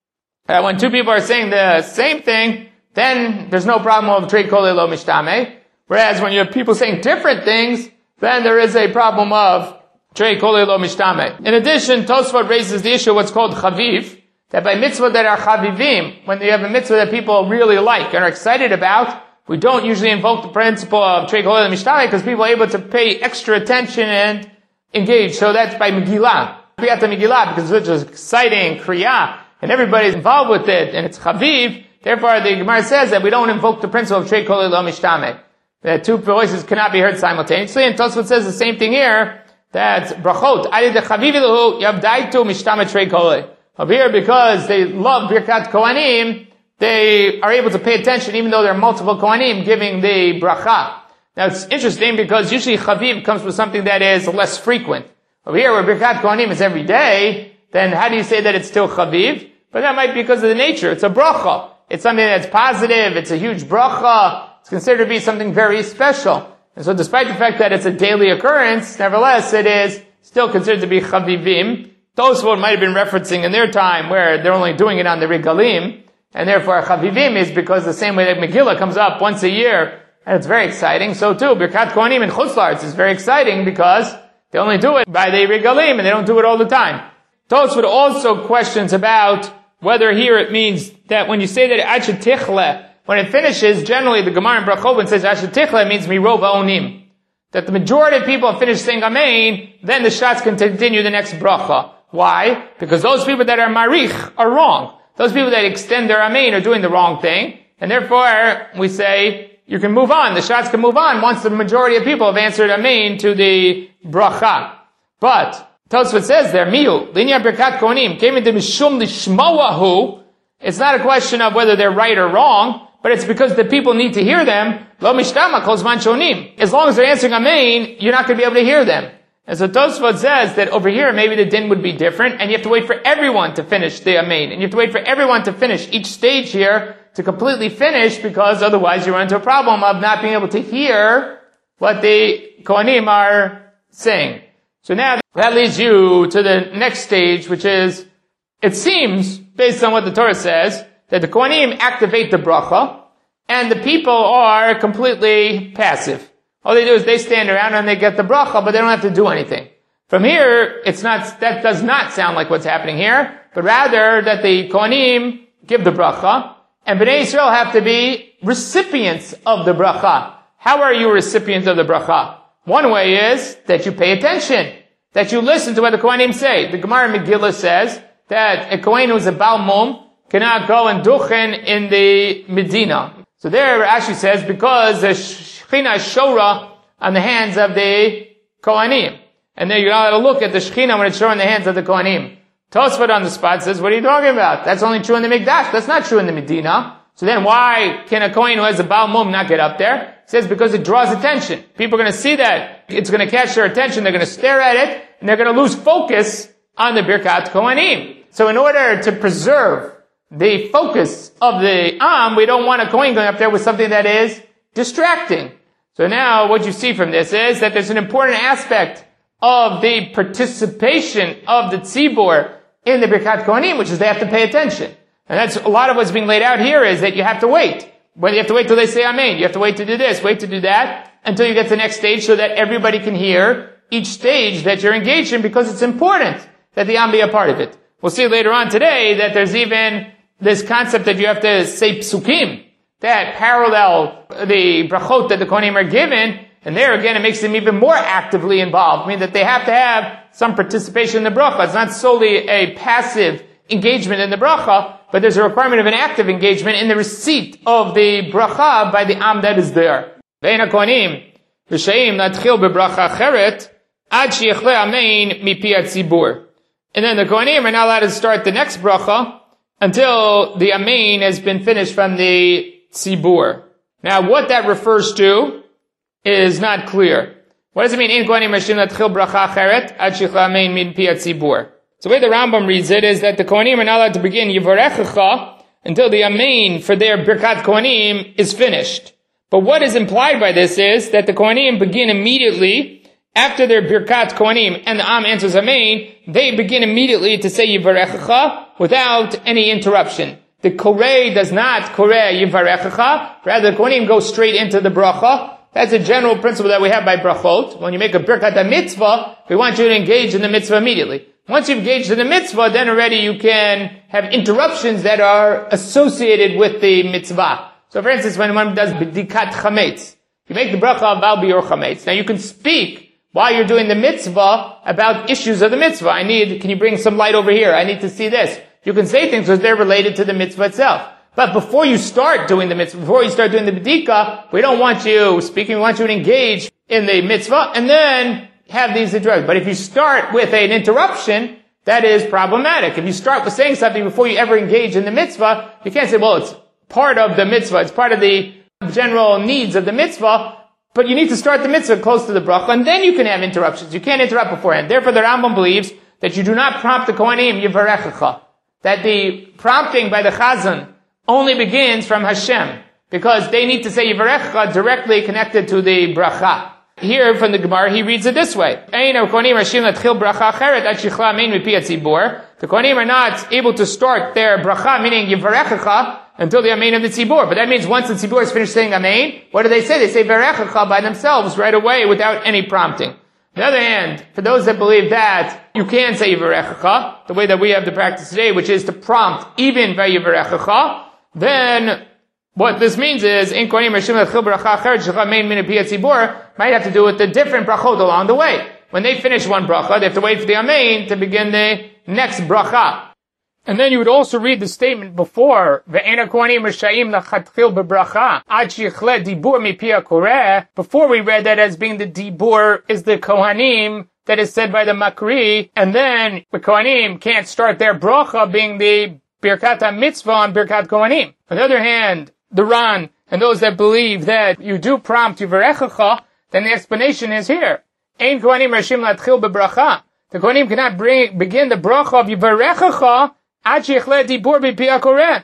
When two people are saying the same thing, then there's no problem of Trei Kol Lo Mishtame. Whereas when you have people saying different things, then there is a problem of Trei Kol Lo Mishtame. In addition, Tosfot raises the issue of what's called Chaviv, that by mitzvah that are Chavivim, when you have a mitzvah that people really like and are excited about, we don't usually invoke the principle of Trei Kol Lo Mishtame because people are able to pay extra attention and engage. So that's by Megillah. Kriyat Megillah, because it's just exciting, Kriyah, and everybody's involved with it, and it's Chaviv. Therefore, the Gemara says that we don't invoke the principle of Trei Kol Lo Mishtame. That two voices cannot be heard simultaneously, and Tosfot says the same thing here, that brachot, ali de chavivilu, yavdaitu mishtame trei kol. Over here, because they love Birkat Kohanim, they are able to pay attention even though there are multiple Kohanim giving the bracha. Now it's interesting because usually chaviv comes with something that is less frequent. Over here, where Birkat Kohanim is every day, then how do you say that it's still chaviv? But that might be because of the nature. It's a bracha. It's something that's positive. It's a huge bracha. It's considered to be something very special. And so despite the fact that it's a daily occurrence, nevertheless, it is still considered to be chavivim. Tosfot might have been referencing in their time where they're only doing it on the regalim, and therefore chavivim is because the same way that Megillah comes up once a year, and it's very exciting. So too, Birkat Kohanim in Chutz La'aretz is very exciting because they only do it by the regalim, and they don't do it all the time. Tosfot also questions about whether here it means that when you say that Ad Shetichle, when it finishes, generally the Gemara in Brachot says Ad Shetichle means Mirov Ha'onim. That the majority of people have finished saying Amen, then the shots can continue the next bracha. Why? Because those people that are marich are wrong. Those people that extend their Amen are doing the wrong thing, and therefore we say you can move on. The shots can move on once the majority of people have answered Amen to the bracha. But Tosfot says there, Mihu, Linya Birkat Kohanim, came into Mishum Lishmoahu. It's not a question of whether they're right or wrong, but it's because the people need to hear them. Lo Mishtama Kol Zman Shonim. As long as they're answering Amen, you're not going to be able to hear them. And so Tosfot says that over here, maybe the din would be different, and you have to wait for everyone to finish the Amen. And you have to wait for everyone to finish each stage here to completely finish, because otherwise you run into a problem of not being able to hear what the Kohanim are saying. So now that leads you to the next stage, which is, it seems, based on what the Torah says, that the Kohanim activate the bracha, and the people are completely passive. All they do is they stand around and they get the bracha, but they don't have to do anything. From here, that does not sound like what's happening here, but rather that the Kohanim give the bracha, and Bnei Yisrael have to be recipients of the bracha. How are you recipients of the bracha? One way is that you pay attention, that you listen to what the Kohanim say. The Gemara in Megillah says that a Kohen who's a Baal Mum cannot go and duchen in the Medina. So there Rashi says because the Shechina is Shora on the hands of the Kohanim. And then you're not allowed to look at the Shechina when it's showing the hands of the Kohanim. Tosfot on the spot says, what are you talking about? That's only true in the Mikdash. That's not true in the Medina. So then why can a Kohen who has a Baal Mum not get up there? It says because it draws attention. People are going to see that. It's going to catch their attention. They're going to stare at it. And they're going to lose focus on the Birkat Kohanim. So in order to preserve the focus of the Am, we don't want a Kohen going up there with something that is distracting. So now what you see from this is that there's an important aspect of the participation of the Tzibor in the Birkat Kohanim, which is they have to pay attention. And that's a lot of what's being laid out here is that you have to wait. Whether you have to wait till they say Amen, you have to wait to do this, wait to do that, until you get to the next stage so that everybody can hear each stage that you're engaged in, because it's important. that the Am be a part of it. We'll see later on today that there's even this concept that you have to say psukim that parallel the brachot that the Kohanim are given, and there again it makes them even more actively involved, meaning that they have to have some participation in the bracha. It's not solely a passive engagement in the bracha, but there's a requirement of an active engagement in the receipt of the bracha by the Am that is there. Ve'en HaKohanim Rishayim Natchil bebracha acheret ad sheyechle amein mipi hatzibur. And then the Kohanim are not allowed to start the next bracha until the amein has been finished from the tzibur. Now, what that refers to is not clear. What does it mean? In Kohanim Rishayim Natchil bracha acheret ad sheyechle amein mipi hatzibur. So the way the Rambam reads it is that the Kohanim are not allowed to begin Yivarechecha until the amein for their Birkat Kohanim is finished. But what is implied by this is that the Kohanim begin immediately after their Birkat Kohanim and the Am answers Amen, they begin immediately to say Yivarechecha without any interruption. The Koreh does not Koreh Yivarechecha, rather the Kohanim go straight into the bracha. That's a general principle that we have by brachot. When you make a Birkat HaMitzvah, we want you to engage in the mitzvah immediately. Once you've engaged in the mitzvah, then already you can have interruptions that are associated with the mitzvah. So for instance, when one does b'dikat chametz, you make the bracha of al biur chametz. Now you can speak while you're doing the mitzvah about issues of the mitzvah. Can you bring some light over here? I need to see this. You can say things because they're related to the mitzvah itself. But before you start doing the mitzvah, before you start doing the b'dika, we don't want you speaking, we want you to engage in the mitzvah and then have these interruptions. But if you start with an interruption, that is problematic. If you start with saying something before you ever engage in the mitzvah, you can't say, well, it's part of the mitzvah, it's part of the general needs of the mitzvah, but you need to start the mitzvah close to the bracha, and then you can have interruptions. You can't interrupt beforehand. Therefore, the Rambam believes that you do not prompt the Kohanim Yivarechecha, that the prompting by the Chazan only begins from Hashem, because they need to say Yivarechecha directly connected to the bracha. Here from the Gemara, he reads it this way. The Kohanim are not able to start their bracha, meaning Yivarechecha, until the Amen of the Tzibur. But that means once the Tzibur is finished saying Amen, what do they say? They say Varechecha by themselves right away without any prompting. On the other hand, for those that believe that you can say Yivarechecha, the way that we have the practice today, which is to prompt even by Yivarechecha, then what this means is, in Kohanim Rishayim Natchil bracha acheret sheyechle amein min pi hatzibur, might have to do with the different brachot along the way. When they finish one bracha, they have to wait for the amein to begin the next bracha. And then you would also read the statement before, Ve'en HaKohanim Rishayim Natchil bebracha ad sheyechle dibur mipi hakoreh. Before we read that as being the dibur is the Kohanim that is said by the Makri, and then the Kohanim can't start their bracha being the Birkat HaMitzvah and Birkat Kohanim. On the other hand, the Ran and those that believe that you do prompt Yivarechecha, then the explanation is here. Ein Kohanim Rishayim Natchil bebracha. The Kohanim cannot begin the bracha of Yivarechecha ad sheyechle dibur mipi hakoreh,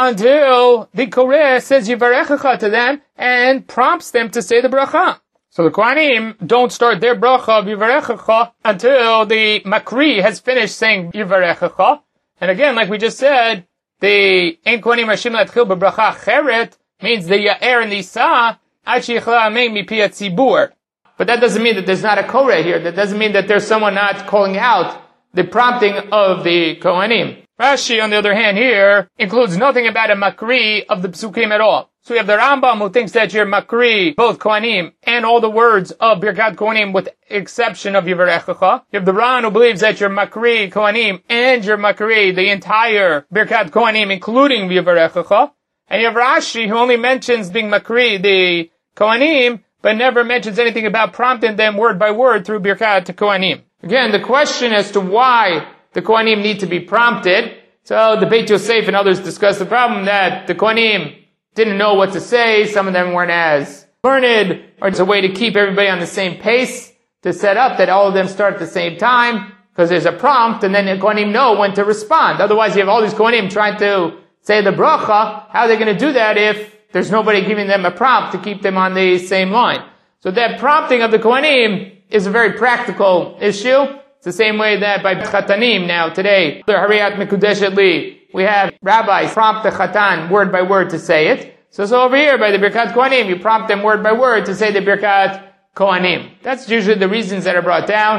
until the Koreh says Yivarechecha to them and prompts them to say the bracha. So the Kohanim don't start their bracha of Yivarechecha until the Makri has finished saying Yivarechecha. And again, like we just said, the Ein Kohanim Rishayim Natchil bebracha acheret means the Ya'er and the Isa ad sheyechle amein mipi hatzibur. But that doesn't mean that there's not a Koreh here. That doesn't mean that there's someone not calling out the prompting of the Kohanim. Rashi, on the other hand, here includes nothing about a Makri of the Psukim at all. So we have the Rambam who thinks that your Makri, both Kohanim, and all the words of Birkat Kohanim with exception of Yivarechecha. You have the Ran who believes that your Makri, Kohanim, and your Makri, the entire Birkat Kohanim, including Yivarechecha. And you have Rashi who only mentions being Makri, the Kohanim, but never mentions anything about prompting them word by word through Birkat Kohanim. Again, the question as to why the Kohanim need to be prompted. So the Beit Yosef and others discuss the problem that the Kohanim didn't know what to say. Some of them weren't as learned, or it's a way to keep everybody on the same pace, to set up that all of them start at the same time, because there's a prompt, and then the Kohanim know when to respond. Otherwise, you have all these Kohanim trying to say the bracha. How are they going to do that if there's nobody giving them a prompt to keep them on the same line? So that prompting of the Kohanim is a very practical issue. It's the same way that by Chatanim now, today, the Hariyat Mekudeshet Li, we have rabbis prompt the Chatan word by word to say it. So over here, by the Birkat Kohanim, you prompt them word by word to say the Birkat Kohanim. That's usually the reasons that are brought down.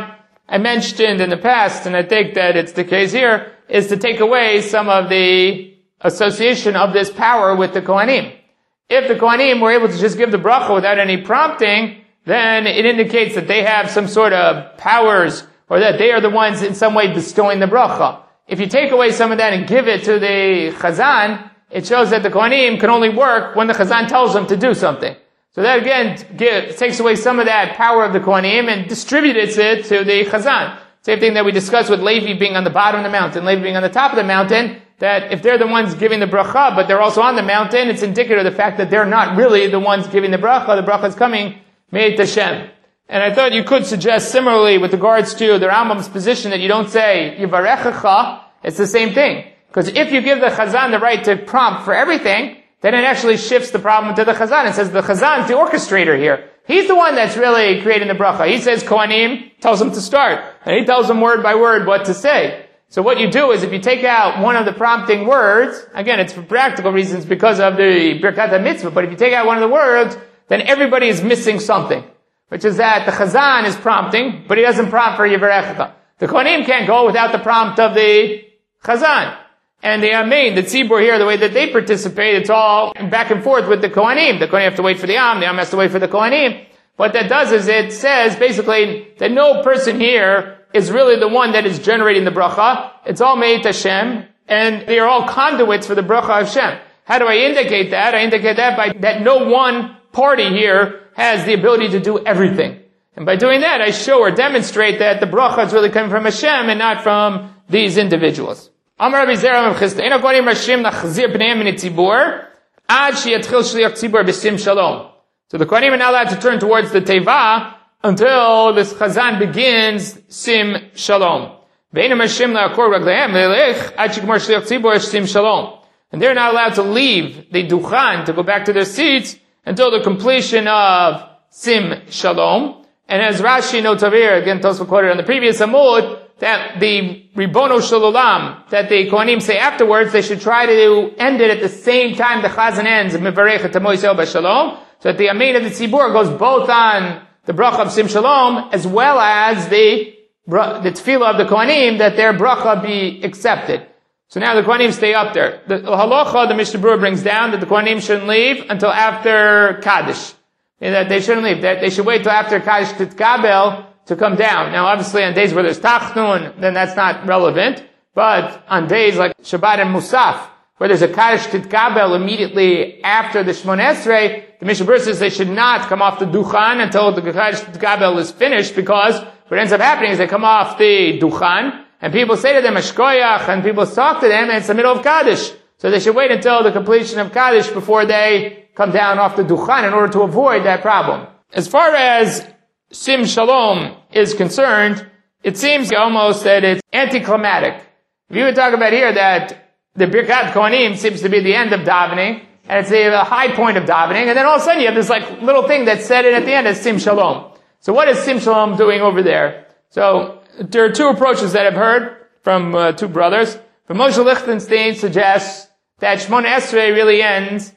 I mentioned in the past, and I think that it's the case here, is to take away some of the association of this power with the Kohanim. If the Kohanim were able to just give the bracha without any prompting, then it indicates that they have some sort of powers, or that they are the ones in some way bestowing the bracha. If you take away some of that and give it to the Chazan, it shows that the Kohanim can only work when the Chazan tells them to do something. So that again takes away some of that power of the Kohanim and distributes it to the Chazan. Same thing that we discussed with Levi being on the bottom of the mountain, Levi being on the top of the mountain, that if they're the ones giving the bracha, but they're also on the mountain, it's indicative of the fact that they're not really the ones giving the bracha is coming made Hashem. And I thought you could suggest similarly with regards to the Rambam's position that you don't say Yivarechecha, it's the same thing. Because if you give the Chazan the right to prompt for everything, then it actually shifts the problem to the Chazan. It says the Chazan's the orchestrator here. He's the one that's really creating the bracha. He says Kohanim, tells them to start. And he tells them word by word what to say. So what you do is if you take out one of the prompting words, again, it's for practical reasons because of the Birkat HaMitzvah, but if you take out one of the words, then everybody is missing something. Which is that the Chazan is prompting, but he doesn't prompt for Yivarechecha. The Kohanim can't go without the prompt of the Chazan. And the Amein, the Tzibur here, the way that they participate, it's all back and forth with the Kohanim. The Kohanim have to wait for the Am has to wait for the Kohanim. What that does is it says basically that no person here is really the one that is generating the bracha. It's all made Hashem, and they are all conduits for the bracha of Hashem. How do I indicate that? I indicate that by that no one party here has the ability to do everything. And by doing that, I show or demonstrate that the bracha is really coming from Hashem and not from these individuals. Amar Rabbi Zera Mechista, Eino Kohanim Rashim Nachzir B'neihem Min Tzibur, Ad Sheyatchil Shliach Tzibur B'Sim Shalom. So the Kohanim are not allowed to turn towards the Teva until this Chazan begins Sim Shalom. Ve'eino Rashim La'akor Ragleihem Le'elech Ad Shegmor Shliach Tzibur Sim Shalom. And they're not allowed to leave the Duchan to go back to their seats until the completion of Sim Shalom. And as Rashi notes over here, again Tosfot quoted on the previous Amud, that the Ribono Shel Olam, that the Kohanim say afterwards, they should try to end it at the same time the Chazan ends, Mevarech et Amo Yisrael B'Shalom, so that the Amein of the Tzibur goes both on the bracha of Sim Shalom, as well as the tefillah of the Kohanim, that their bracha be accepted. So now the Kohanim stay up there. The halacha, the Mishnah Berurah brings down that the Kohanim shouldn't leave until after Kaddish. That they shouldn't leave. That they should wait till after Kaddish Titkabel to come down. Now obviously on days where there's Tachnun, then that's not relevant. But on days like Shabbat and Musaf, where there's a Kaddish Titkabel immediately after the Shmoneh Esrei, the Mishnah Berurah says they should not come off the Duchan until the Kaddish Titkabel is finished, because what ends up happening is they come off the Duchan, and people say to them, Ashkoyach, and people talk to them, and it's the middle of Kaddish. So they should wait until the completion of Kaddish before they come down off the Duchan in order to avoid that problem. As far as Sim Shalom is concerned, it seems almost that it's anticlimactic. If you would talk about here that the Birkat Kohanim seems to be the end of davening, and it's the high point of davening, and then all of a sudden you have this like little thing that's said at the end as Sim Shalom. So what is Sim Shalom doing over there? So there are two approaches that I've heard from two brothers. But Moshe Lichtenstein suggests that Shmoneh Esrei really ends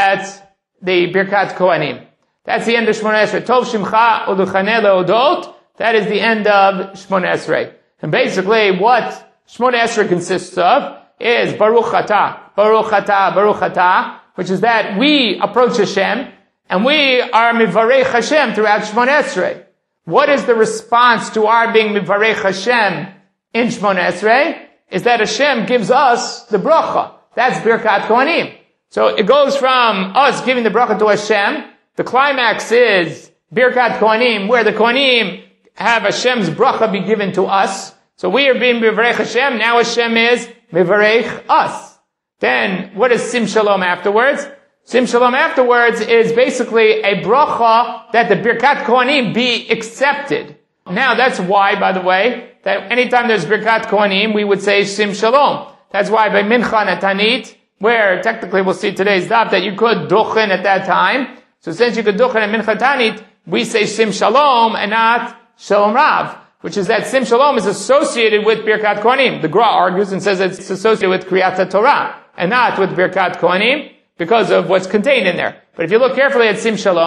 at the Birkat Kohanim. That's the end of Shmoneh Esrei. Tov Shimcha Uduchaneh Leodot. That is the end of Shmoneh Esrei. And basically what Shmoneh Esrei consists of is Baruch Atah, Baruch Atah, Baruch Atah, which is that we approach Hashem, and we are Mivarech Hashem throughout Shmoneh Esrei. What is the response to our being Mivarech Hashem in Shmoneh Esrei? Is that Hashem gives us the bracha. That's Birkat Kohanim. So it goes from us giving the bracha to Hashem. The climax is Birkat Kohanim, where the Kohanim have Hashem's bracha be given to us. So we are being Mivarech Hashem. Now Hashem is Mivarech us. Then what is Sim Shalom afterwards? Sim Shalom afterwards is basically a bracha that the Birkat Kohanim be accepted. Now that's why, by the way, that anytime there's Birkat Kohanim, we would say Sim Shalom. That's why by Mincha and Tanit, where technically we'll see today's daf that you could duchen at that time. So since you could duchen at Mincha Tanit, we say Sim Shalom and not Shalom Rav, which is that Sim Shalom is associated with Birkat Kohanim. The Gra argues and says it's associated with Kriyat Torah and not with Birkat Kohanim, because of what's contained in there. But if you look carefully at Sim Shalom,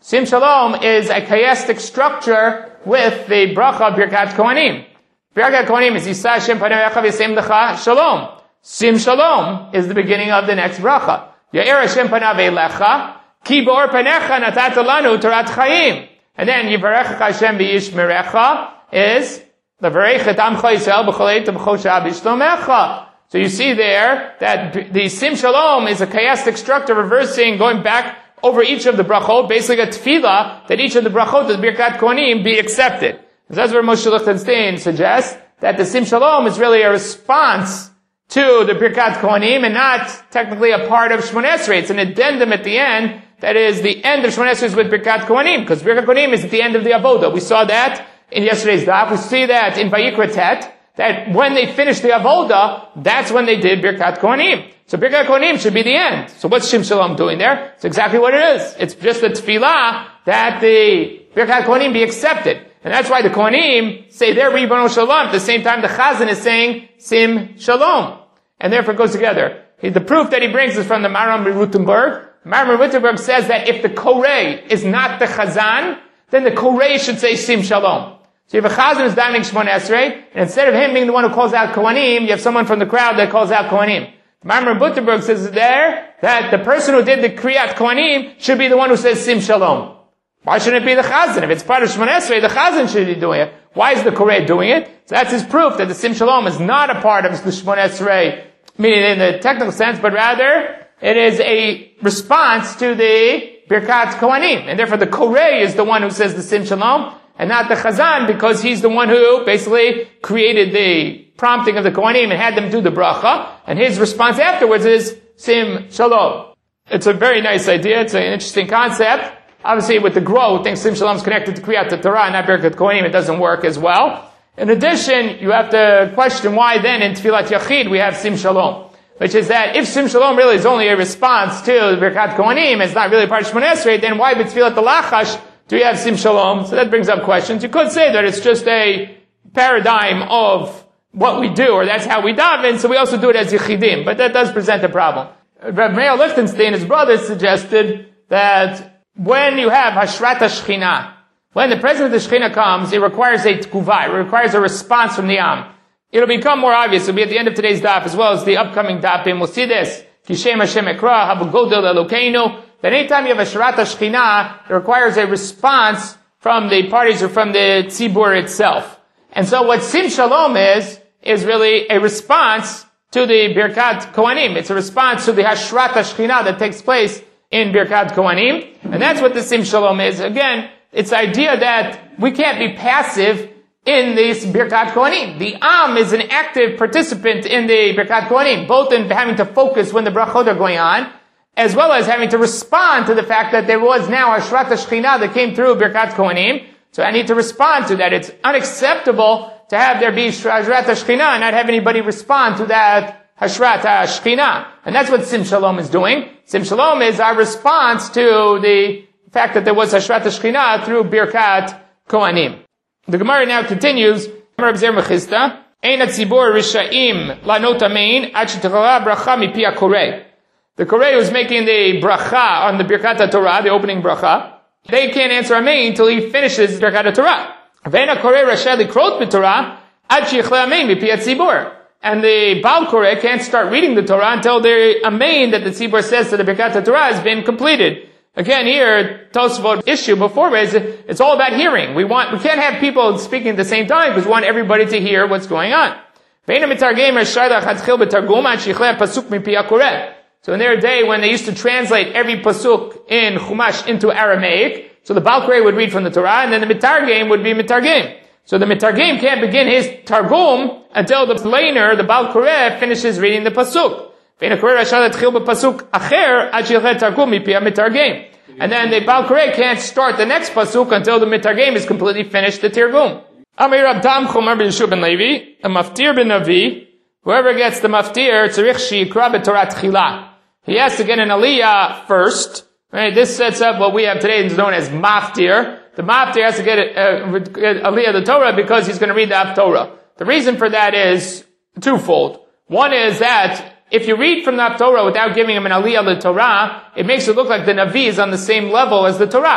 Sim Shalom is a chiastic structure with the bracha of Birkat Kohanim. Birkat Kohanim is Yisa Hashem Paneim Elecha V'Yasem Lecha Shalom. Sim Shalom is the beginning of the next bracha. Ya'er Hashem Panav Elecha Ki B'or Panecha Natat Lanu Torat Chaim. And then Yivarech Hashem V'Yishmerecha is L'Varech Amcha Yisrael B'Cholei T'B'Chol Shah B'Shlomecha. So you see there that the Sim Shalom is a chiastic structure reversing, going back over each of the brachot, basically a tefillah that each of the brachot of the Birkat Kohanim be accepted. So that's where Moshe Lichtenstein suggests that the Sim Shalom is really a response to the Birkat Kohanim and not technically a part of Shmoneh Esrei. It's an addendum at the end that is the end of Shmoneh Esrei with Birkat Kohanim, because Birkat Kohanim is at the end of the Avodah. We saw that in yesterday's daf. We see that in Vayikra Tet, that when they finished the Avodah, that's when they did Birkat Kohanim. So Birkat Kohanim should be the end. So what's Sim Shalom doing there? It's exactly what it is. It's just a tefillah that the Birkat Kohanim be accepted. And that's why the Kohanim say their Ribono Shalom at the same time the Chazan is saying Sim Shalom. And therefore it goes together. The proof that he brings is from the Maram Rutenberg. Maram Rutenberg says that if the Korei is not the Chazan, then the Korei should say Sim Shalom. So you have a Chazan who's davening Shmoneh Esrei, and instead of him being the one who calls out Kohanim, you have someone from the crowd that calls out Kohanim. Maram Rutenberg says there that the person who did the Kriyat Kohanim should be the one who says Sim Shalom. Why shouldn't it be the Chazan? If it's part of Shmoneh Esrei, the Chazan should be doing it. Why is the Korei doing it? So that's his proof that the Sim Shalom is not a part of the Shmoneh Esrei, meaning in the technical sense, but rather it is a response to the Birkat Kohanim. And therefore the Korei is the one who says the Sim Shalom, and not the Chazan, because he's the one who basically created the prompting of the Kohanim and had them do the bracha, and his response afterwards is Sim Shalom. It's a very nice idea. It's an interesting concept. Obviously, with the Gro, who thinks Sim Shalom is connected to Kriyat Torah and not Birkat Kohanim, it doesn't work as well. In addition, you have to question why then in Tfilat Yachid we have Sim Shalom, which is that if Sim Shalom really is only a response to Birkat Kohanim, it's not really part of Shmoneh Esrei, then why with Tfilat Lachash do we have Sim Shalom? So that brings up questions. You could say that it's just a paradigm of what we do, or that's how we daven, so we also do it as Yechidim, but that does present a problem. Rav Meir Lichtenstein, his brother, suggested that when you have Hashrat HaShechina, when the presence of the Shechina comes, it requires a tkuvah, it requires a response from the Am. It'll become more obvious. It'll be at the end of today's daf, as well as the upcoming dafim. We'll see this. Kishem Hashem Ekra, Habagodel Elokeinu. That anytime you have a Hashrat HaShechina, it requires a response from the parties or from the tzibur itself. And so what Sim Shalom is really a response to the Birkat Kohanim. It's a response to the Hashrat HaShechina that takes place in Birkat Kohanim. And that's what the Sim Shalom is. Again, it's the idea that we can't be passive in this Birkat Kohanim. The Am is an active participant in the Birkat Kohanim, both in having to focus when the brachot are going on, as well as having to respond to the fact that there was now Hashrat HaShechina that came through Birkat Kohanim. So I need to respond to that. It's unacceptable to have there be Hashrat HaShechina and not have anybody respond to that Hashrat HaShechina. And that's what Sim Shalom is doing. Sim Shalom is our response to the fact that there was Hashrat HaShechina through Birkat Kohanim. The Gemara now continues, Reb Zer Mechista, Ein HaTzibur Rishaim Lanot Amein Ad Shetachara Bracha Mipi HaKorei. The Korei who's making the bracha on the Birkat Torah, the opening bracha, they can't answer Amein until he finishes Birkat Torah. Ve'en HaKorei Rashei Likrot B'Torah Ad Sheyichle Amein Mipi HaTzibur. And the Baal Korei can't start reading the Torah until the Amein that the Tzibur says to the Birkat Torah has been completed. Again, here, Tosfot issue before raised, it's all about hearing. We can't have people speaking at the same time because we want everybody to hear what's going on. So in their day, when they used to translate every pasuk in Chumash into Aramaic, so the Baal Korei would read from the Torah, and then the Mitargim would be Mitargim. So the Mitargim can't begin his Targum until the laner, the Baal Korei, finishes reading the pasuk. And then the Baal Korei can't start the next pasuk until the Mitargim is completely finished the Tirgum. Amir Abdam Chomer B'Yeshua ben Levi, a Maftir ben Navi, whoever gets the Maftir, tzarich she'ikra b'Torah tchila. He has to get an Aliyah first. Right? This sets up what we have today is known as Maftir. The Maftir has to get Aliyah of the Torah because he's going to read the Haftorah. The reason for that is twofold. One is that if you read from the Haftorah without giving him an Aliyah of the Torah, it makes it look like the Navi is on the same level as the Torah.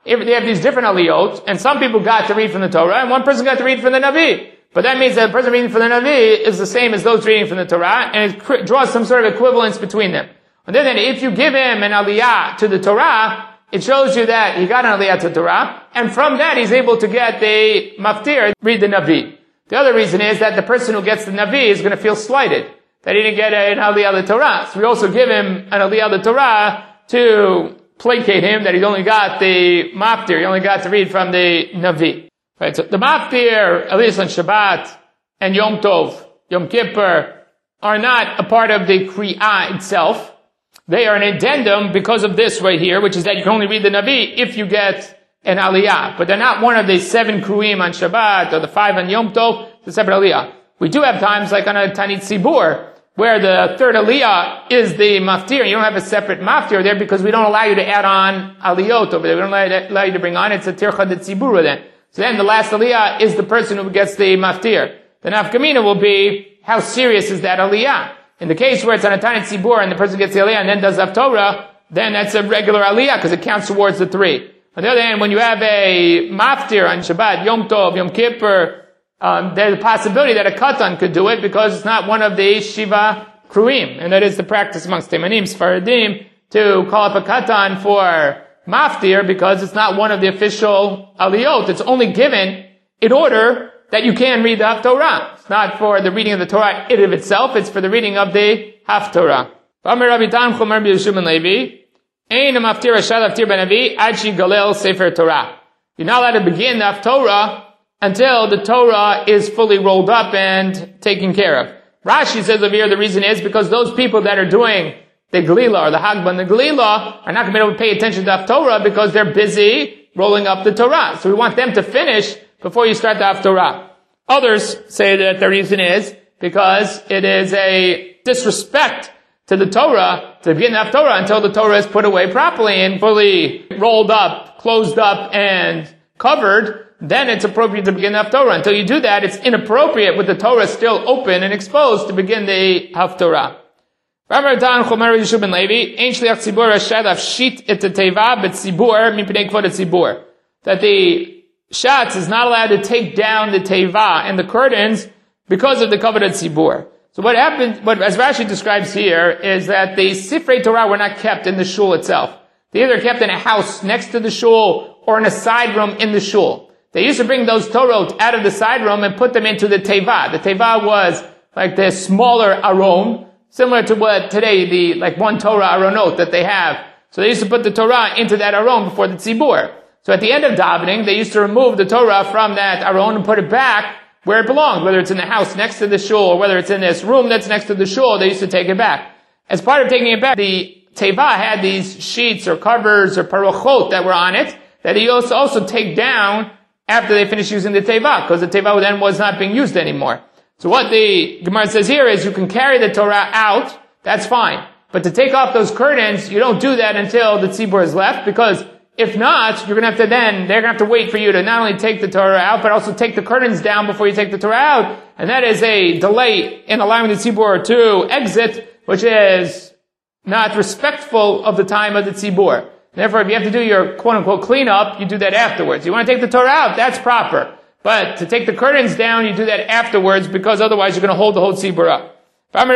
if they have these different aliyot, and some people got to read from the Torah, and one person got to read from the Navi. But that means that the person reading from the Navi is the same as those reading from the Torah, and it draws some sort of equivalence between them. On the other hand, if you give him an aliyah to the Torah, it shows you that he got an aliyah to the Torah, and from that he's able to get the maftir, read the Navi. The other reason is that the person who gets the Navi is going to feel slighted, that he didn't get an aliyah to the Torah. So we also give him an aliyah to the Torah to placate him that he only got the maftir, he only got to read from the Navi. Right, so the maftir, at least on Shabbat and Yom Tov, Yom Kippur, are not a part of the Kriyah itself. They are an addendum because of this right here, which is that you can only read the Navi if you get an aliyah. But they're not one of the 7 Kruyim on Shabbat or the 5 on Yom Tov, it's a separate aliyah. We do have times like on a Tanit Tzibur, where the third aliyah is the maftir, and you don't have a separate maftir there because we don't allow you to add on aliyot over there. We don't allow you to bring on, it's a tircha de tzibura then. So then the last aliyah is the person who gets the maftir. The nafkamina will be, how serious is that aliyah? In the case where it's on a Tanit Tzibur and the person gets the aliyah and then does Haftorah, then that's a regular aliyah because it counts towards the 3. On the other hand, when you have a maftir on Shabbat, Yom Tov, Yom Kippur, there's a possibility that a katan could do it because it's not one of the Shiva Kruim. And that is the practice amongst Temanim, Sfaradim, to call up a katan for maftir because it's not one of the official aliyot. It's only given in order that you can read the Haftorah. It's not for the reading of the Torah in of itself, it's for the reading of the Haftorah. You're not allowed to begin the Haftorah until the Torah is fully rolled up and taken care of. Rashi says over here the reason is because those people that are doing the Glila or the Hagbah and the Glila are not going to be able to pay attention to the Haftorah because they're busy rolling up the Torah. So we want them to finish before you start the Haftorah. Others say that the reason is because it is a disrespect to the Torah to begin the Haftorah until the Torah is put away properly and fully rolled up, closed up, and covered. Then it's appropriate to begin the Haftorah. Until you do that, it's inappropriate with the Torah still open and exposed to begin the Haftorah. That the Shatz is not allowed to take down the Teva and the curtains because of the Kavod HaTzibur. So what happened, as Rashi describes here, is that the Sifrei Torah were not kept in the shul itself. They either kept in a house next to the shul or in a side room in the shul. They used to bring those Torot out of the side room and put them into the Teva. The Teva was like the smaller Aron, similar to what today, the like one Torah Aronot that they have. So they used to put the Torah into that Aron before the Tzibur. So at the end of davening, they used to remove the Torah from that Aron and put it back where it belonged, whether it's in the house next to the shul or whether it's in this room that's next to the shul, they used to take it back. As part of taking it back, the Teva had these sheets or covers or parochot that were on it that he used to also take down after they finished using the Teva, because the Teva then was not being used anymore. So what the Gemara says here is you can carry the Torah out, that's fine. But to take off those curtains, you don't do that until the Tzibur is left, because if not, they're going to have to wait for you to not only take the Torah out, but also take the curtains down before you take the Torah out. And that is a delay in allowing the Tzibur to exit, which is not respectful of the time of the Tzibur. Therefore, if you have to do your quote-unquote cleanup, you do that afterwards. You want to take the Torah out, that's proper. But to take the curtains down, you do that afterwards, because otherwise you're going to hold the whole tzibur up. On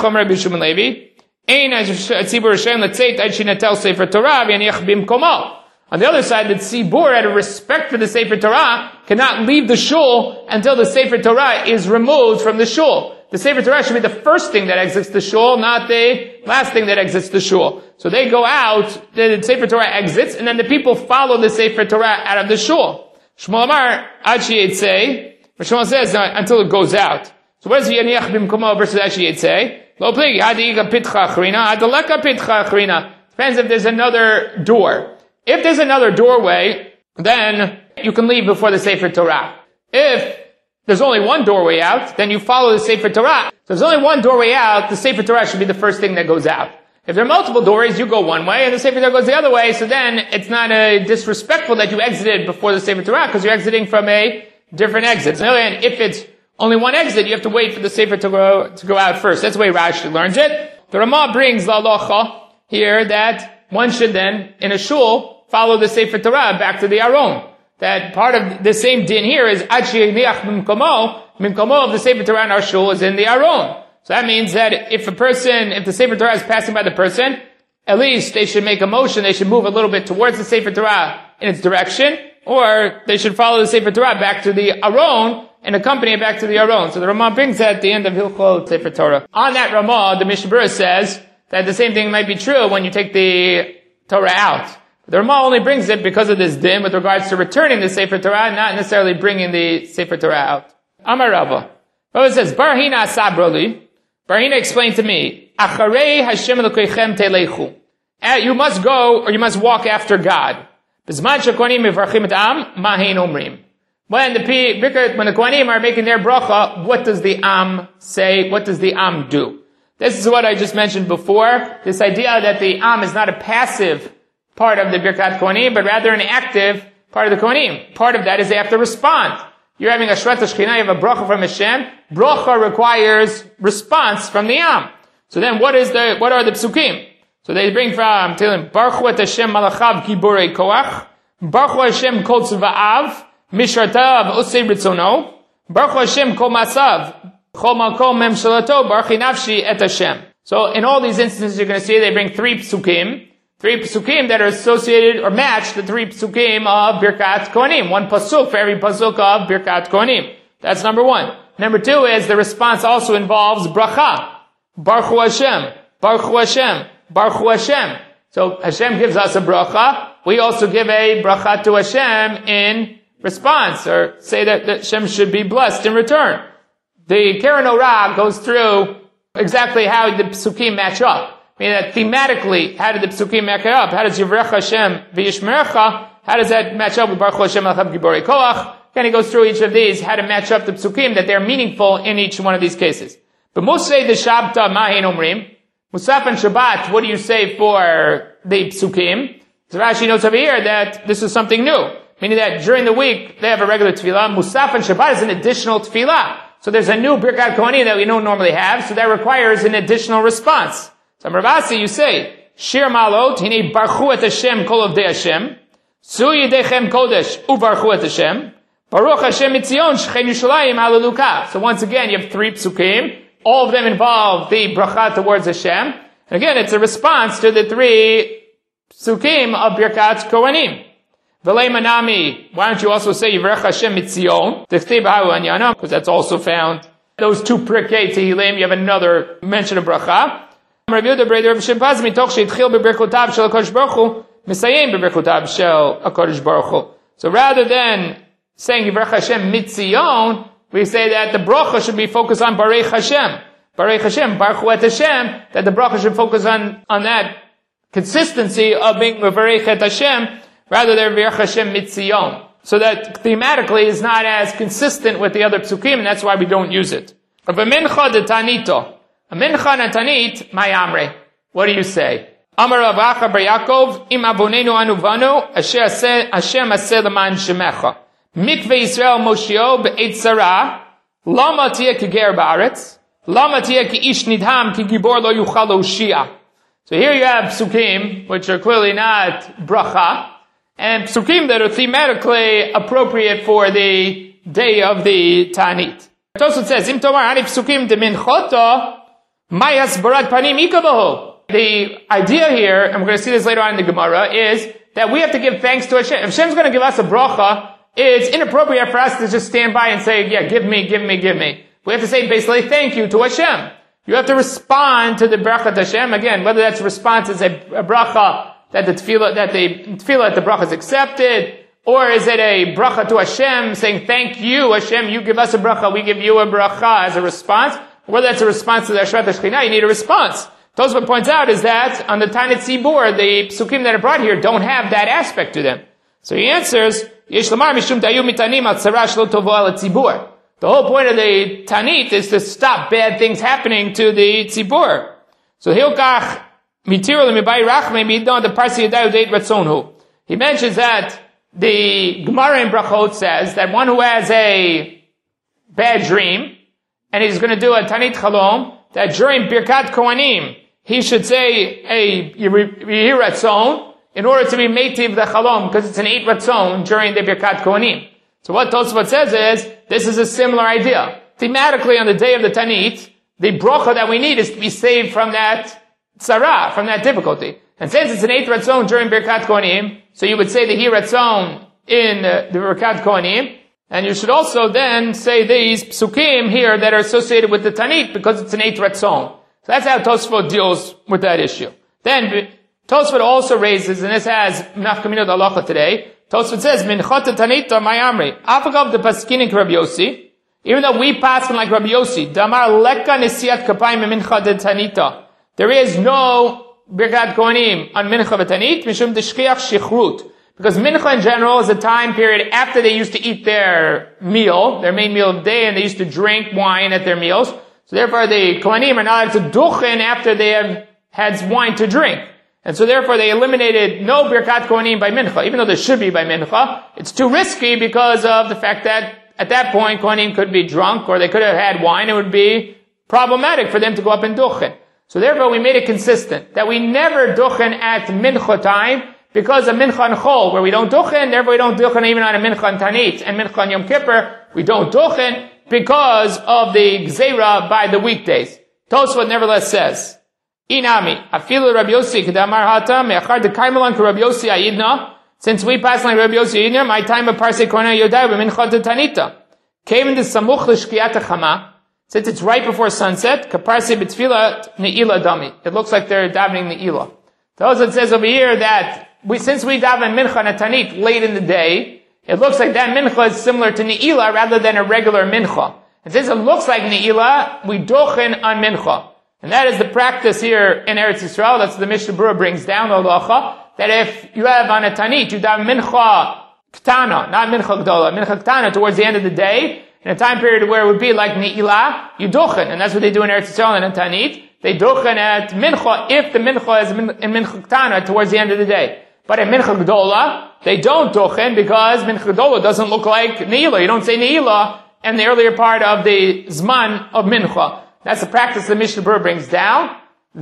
the other side, the tzibur, out of respect for the Sefer Torah, cannot leave the shul until the Sefer Torah is removed from the shul. The Sefer Torah should be the first thing that exits the shul, not the last thing that exits the shul. So they go out, the Sefer Torah exits, and then the people follow the Sefer Torah out of the shul. Shmuel Amar, Ad Sheyetzei, Shmuel says, until it goes out. So what is Yaniach Bimkomo versus Ad Sheyetzei? Lo pligi, Ad Yiga Pitcha Achrina, Ad Aleka Pitcha Achrina. Depends if there's another door. If there's another doorway, then you can leave before the Sefer Torah. If there's only one doorway out, then you follow the Sefer Torah. So if there's only one doorway out, the Sefer Torah should be the first thing that goes out. If there are multiple doorways, you go one way, and the Sefer Torah goes the other way, so then it's not disrespectful that you exited before the Sefer Torah, because you're exiting from a different exit. So and if it's only one exit, you have to wait for the Sefer Torah to go out first. That's the way Rashi learns it. The Ramah brings la halacha here that one should then, in a shul, follow the Sefer Torah back to the Aron. That part of the same din here is Ad she'yiniach mimkomo of the Sefer Torah in our shul is in the Aron. So that means that if the Sefer Torah is passing by the person, at least they should make a motion, they should move a little bit towards the Sefer Torah in its direction, or they should follow the Sefer Torah back to the Aron and accompany it back to the Aron. So the Ramah brings that at the end of Hilchot Sefer Torah. On that Ramah, the Mishnah Berurah says that the same thing might be true when you take the Torah out. The Ramah only brings it because of this din with regards to returning the Sefer Torah, not necessarily bringing the Sefer Torah out. Amar Rava. Rava says, Bar Hina sabroli. Bar Hina explained to me, Acharei Hashem Elokeichem telechu. You must go, or you must walk after God. Bizman shekohanim mevarchim et am, ma hein omrim. When the Kohanim are making their bracha, what does the Am say? What does the Am do? This is what I just mentioned before. This idea that the Am is not a passive part of the Birkat Kohanim, but rather an active part of the Kohanim. Part of that is they have to respond. You're having a Shvat HaShekhinah, you have a bracha from Hashem. Bracha requires response from the Am. So then what are the psukim? So they bring from Tehillim, Baruch et Hashem malachav giborei koach, Baruch Hashem kol tzva'av, mishartav osei ritzono, Baruch Hashem kol masav, chol malkom memshalato, Baruch nafshi et Hashem. So in all these instances you're going to see they bring three psukim that are associated or match the three psukim of Birkat Kohanim. One pasuk for every pasuk of Birkat Kohanim. That's number one. Number two is the response also involves bracha. Baruch Hashem, Baruch Hashem, Baruch Hashem. So Hashem gives us a bracha. We also give a bracha to Hashem in response, or say that Hashem should be blessed in return. The Keren Orah goes through exactly how the psukim match up. I mean that thematically, how did the psukim match up? How does Yivrech Hashem v'yishmerecha, how does that match up with Baruch Hashem Alachav Giborei Koach? Then he goes through each of these, how to match up the psukim, that they're meaningful in each one of these cases. But Musay the Shabta Mahin Omrim, Musaf and Shabbat, what do you say for the psukim? So Rashi notes over here that this is something new. Meaning that during the week, they have a regular tefillah. Musaf and Shabbat is an additional tefillah. So there's a new Birkat Kohanim that we don't normally have, so that requires an additional response. So Ravasi, you say, Shir Malot, Hine Baruch et Hashem kol of de Hashem, Su Yidechem Kodesh, U Baruch et Hashem, Baruch Hashem Mitzion, Shechen Yushalayim Hallelujah. So once again, you have three psukim. All of them involve the bracha towards Hashem. And again, it's a response to the three psukim of Birkat Kohanim. V'lei manami, why don't you also say Yivrech Hashem Mitzion? Tichtei b'hahu anyana, because that's also found. Those two Pirkei Tehillim, you have another mention of bracha. Rav Yehuda Breder Rav Shem Paz mitoch sheitchil beberkotav shel HaKadosh Baruch Hu, mesayim beberkotav shel HaKadosh Baruch Hu. So rather than saying Yivrech Hashem Mitzion, we say that the bracha should be focused on Baruch Hashem. Baruch Hashem, Baruch et Hashem, that the bracha should focus on that consistency of being Baruch et Hashem, rather than Baruch Hashem Mitzion. So that thematically is not as consistent with the other psukim, and that's why we don't use it. Of a mincha de tanito. A mincha na tanit, my amre. What do you say? Amar Rav Acha bar Yaakov, im avonenu anuvanu, asher Hashem aseh leman shemecha. Mikveh Yisrael Mosheo be'et Sarah, lama tiyeh kiger ba'aretz, lama tiyeh ki ish nidham ki gibor lo yuchal Hoshia. So here you have psukim, which are clearly not bracha, and psukim that are thematically appropriate for the day of the Ta'anit. Tosfot says, Im tomar hani psukim de minchota, mayas barat panim ikabaho. The idea here, and we're going to see this later on in the Gemara, is that we have to give thanks to Hashem. If Hashem's going to give us a bracha, it's inappropriate for us to just stand by and say, yeah, give me. We have to say basically thank you to Hashem. You have to respond to the bracha to Hashem. Again, whether that's response is a bracha that the tefillah that the bracha is accepted, or is it a bracha to Hashem saying thank you Hashem, you give us a bracha, we give you a bracha as a response. Whether that's a response to the Ashrat HaShekhinah, you need a response. Tosfot points out is that on the Tanit Tzibur, the psukim that are brought here don't have that aspect to them. So he answers, Yesh lamar mishum tayu mitanim al tzara shelo tovo al tzibur. The whole point of the Tanit is to stop bad things happening to the Tzibur. So hilkach mitiru lemibai rachme midon the parsi yadayu deit ratzonhu. He mentions that the Gemara in Brachot says that one who has a bad dream, and he's going to do a Tanit Chalom, that during Birkat Kohanim, he should say a Yehi Ratzon, in order to be meitiv the chalom, because it's an 8 ratzon during the Birkat Kohanim. So what Tosfot says is, this is a similar idea. Thematically, on the day of the Tanit, the bracha that we need is to be saved from that tzara, from that difficulty. And since it's an 8 ratzon during Birkat Kohanim, so you would say the hi ratzon in the Birkat Kohanim, and you should also then say these psukim here that are associated with the Tanit, because it's an 8 ratzon. So that's how Tosfot deals with that issue. Then, Tosfot also raises, and this has nafkaminot halacha today, Tosfot says, Minchot Tanita Mayamri, Afagav the Paskinik Rabbi Yossi, even though we pass like Rabbi Yossi, Damar Leka Nesiat Kapayim Minchot Tanita. There is no Birkat Kohanim on Mincha V'Tanit, Mishum Deshchiach Shichrut. Because Mincha in general is a time period after they used to eat their meal, their main meal of the day, and they used to drink wine at their meals. So therefore the Kohanim are not allowed to duchen after they have had wine to drink. And so therefore they eliminated no Birkat Kohanim by Mincha, even though there should be by Mincha. It's too risky because of the fact that at that point Kohanim could be drunk or they could have had wine. It would be problematic for them to go up and duchen. So therefore we made it consistent that we never duchen at Mincha time because of Mincha and Chol, where we don't duchen, therefore we don't duchen even on a Mincha and Tanit. And Mincha and Yom Kippur, we don't duchen because of the Gzeira by the weekdays. Tosfot nevertheless says, Inami, afilu Rabbi Yossi kedamar hata me'achar dekaimelan ke Rabbi Yossi ayidna. Since we pass like Rabbi Yossi ayidna, my time of parsei korna yodai b'minchot tanita. Came into samuch l'shkiyat hachama. Since it's right before sunset, kaparsei b'tfilat ne'ilah dami. It looks like they're davening ne'ilah. Those it says over here that since we daven mincha and tanit late in the day, it looks like that mincha is similar to ne'ilah rather than a regular mincha. And since it looks like ne'ilah, we dochen on mincha. And that is the practice here in Eretz Yisrael. That's what the Mishnah Berurah brings down, halacha, that if you have on a tanit, you daven mincha ktana, not mincha gdola, mincha ktana towards the end of the day, in a time period where it would be like ne'ilah, you dochen. And that's what they do in Eretz Yisrael and in tanit. They dochen at mincha if the mincha is in mincha ktana towards the end of the day. But at mincha gdola, they don't dochen because mincha gdola doesn't look like ne'ilah. You don't say ne'ilah in the earlier part of the zman of mincha. That's the practice the Mishnah Berurah brings down.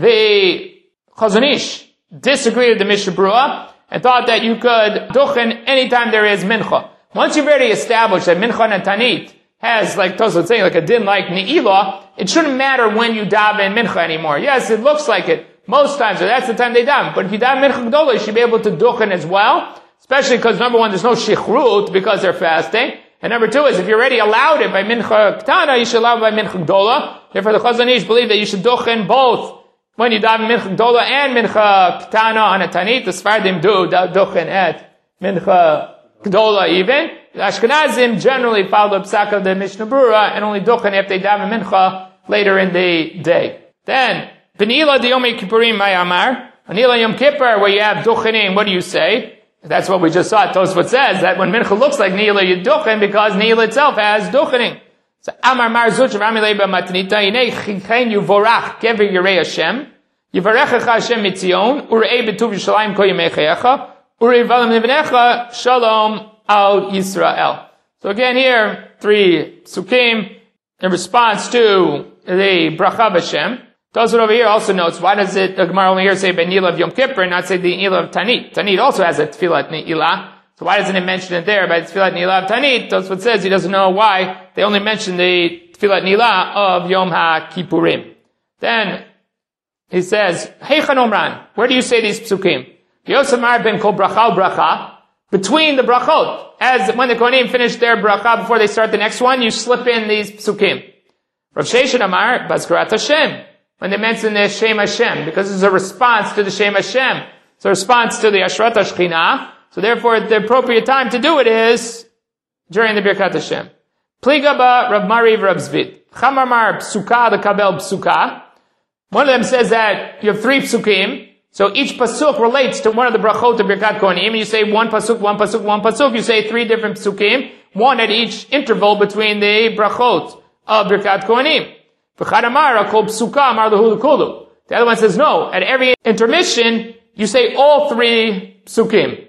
The Chazon Ish disagreed with the Mishnah Berurah and thought that you could duchen anytime there is mincha. Once you've already established that mincha and tanit has, like Tosfot saying, like a din like ne'ilah, it shouldn't matter when you daven mincha anymore. Yes, it looks like it most times, so that's the time they daven. But if you daven mincha gdola, you should be able to duchen as well, especially because number one, there's no shichrut because they're fasting. And number two is, if you already allowed it by mincha ktana, you should allow it by mincha gdola. Therefore, the Chazon Ish believe that you should duchen both when you daven mincha gdola and mincha ktana on a tanit. The Sfardim do duchen at mincha gdola even. The Ashkenazim generally follow the psak of the Mishnah Berurah and only duchen if they daven mincha later in the day. Then, B'nila de Yom Kippurim Mayamar, B'nila Yom Kippur, where you have duchening, what do you say? That's what we just saw. Tosfot says that when mincha looks like ne'ilah, you duchen because ne'ilah itself has duchening. So Amar Mar Zuch Rami Leiba Matnita Yinei Chichen Yuvorach Gever Yirei Hashem Yivarechecha Hashem Mitzion Urei Betuv Yishalayim Ko Yimei Chayecha Urei Valam Nivnecha Shalom Al Yisrael. So again here, 3 psukim in response to the bracha b'Hashem. Tosfot over here also notes, why does the Gemara only here say B'nila of Yom Kippur and not say the Nila of Tanit? Tanit also has a tefillat Ne'ilah. So why doesn't it mention it there by the tefillat Ne'ilah of Tanit? Tosfot says he doesn't know why they only mention the tefillat Ne'ilah of Yom HaKippurim. Then he says, Heichon Omran, where do you say these psukim? Yosamar ben kol bracha bracha, between the brachot. As when the Kohanim finish their bracha before they start the next one, you slip in these psukim. Rav Sheshet Amar, Bazkarat Hashem. When they mention the Shem Hashem, because it's a response to the Shem Hashem. It's a response to the Ashrat HaShechina. So therefore, the appropriate time to do it is during the Birkat Hashem. Pligaba Rav Mariv Rav Zvid. Chamamar Psuka, the Kabel Psuka. One of them says that you have 3 psukim. So each pasuk relates to one of the brachot of Birkat Kohanim. And you say one pasuk, one pasuk, one pasuk. You say 3 different psukim. One at each interval between the brachot of Birkat Kohanim. The other one says no. At every intermission, you say all 3 psukim.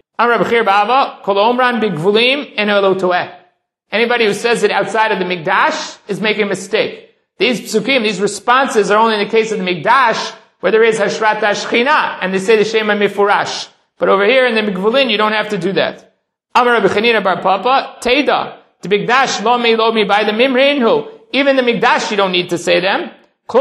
Anybody who says it outside of the Mikdash is making a mistake. These psukim, these responses are only in the case of the Mikdash, where there is Hashrat HaShechina, and they say the Shema Mifurash. But over here in the Gvulin, you don't have to do that. Amar Rabbi Chanina bar Papa, Teda, the Mikdash lo me by the Mimreinhu. Even the Mikdash, you don't need to say them.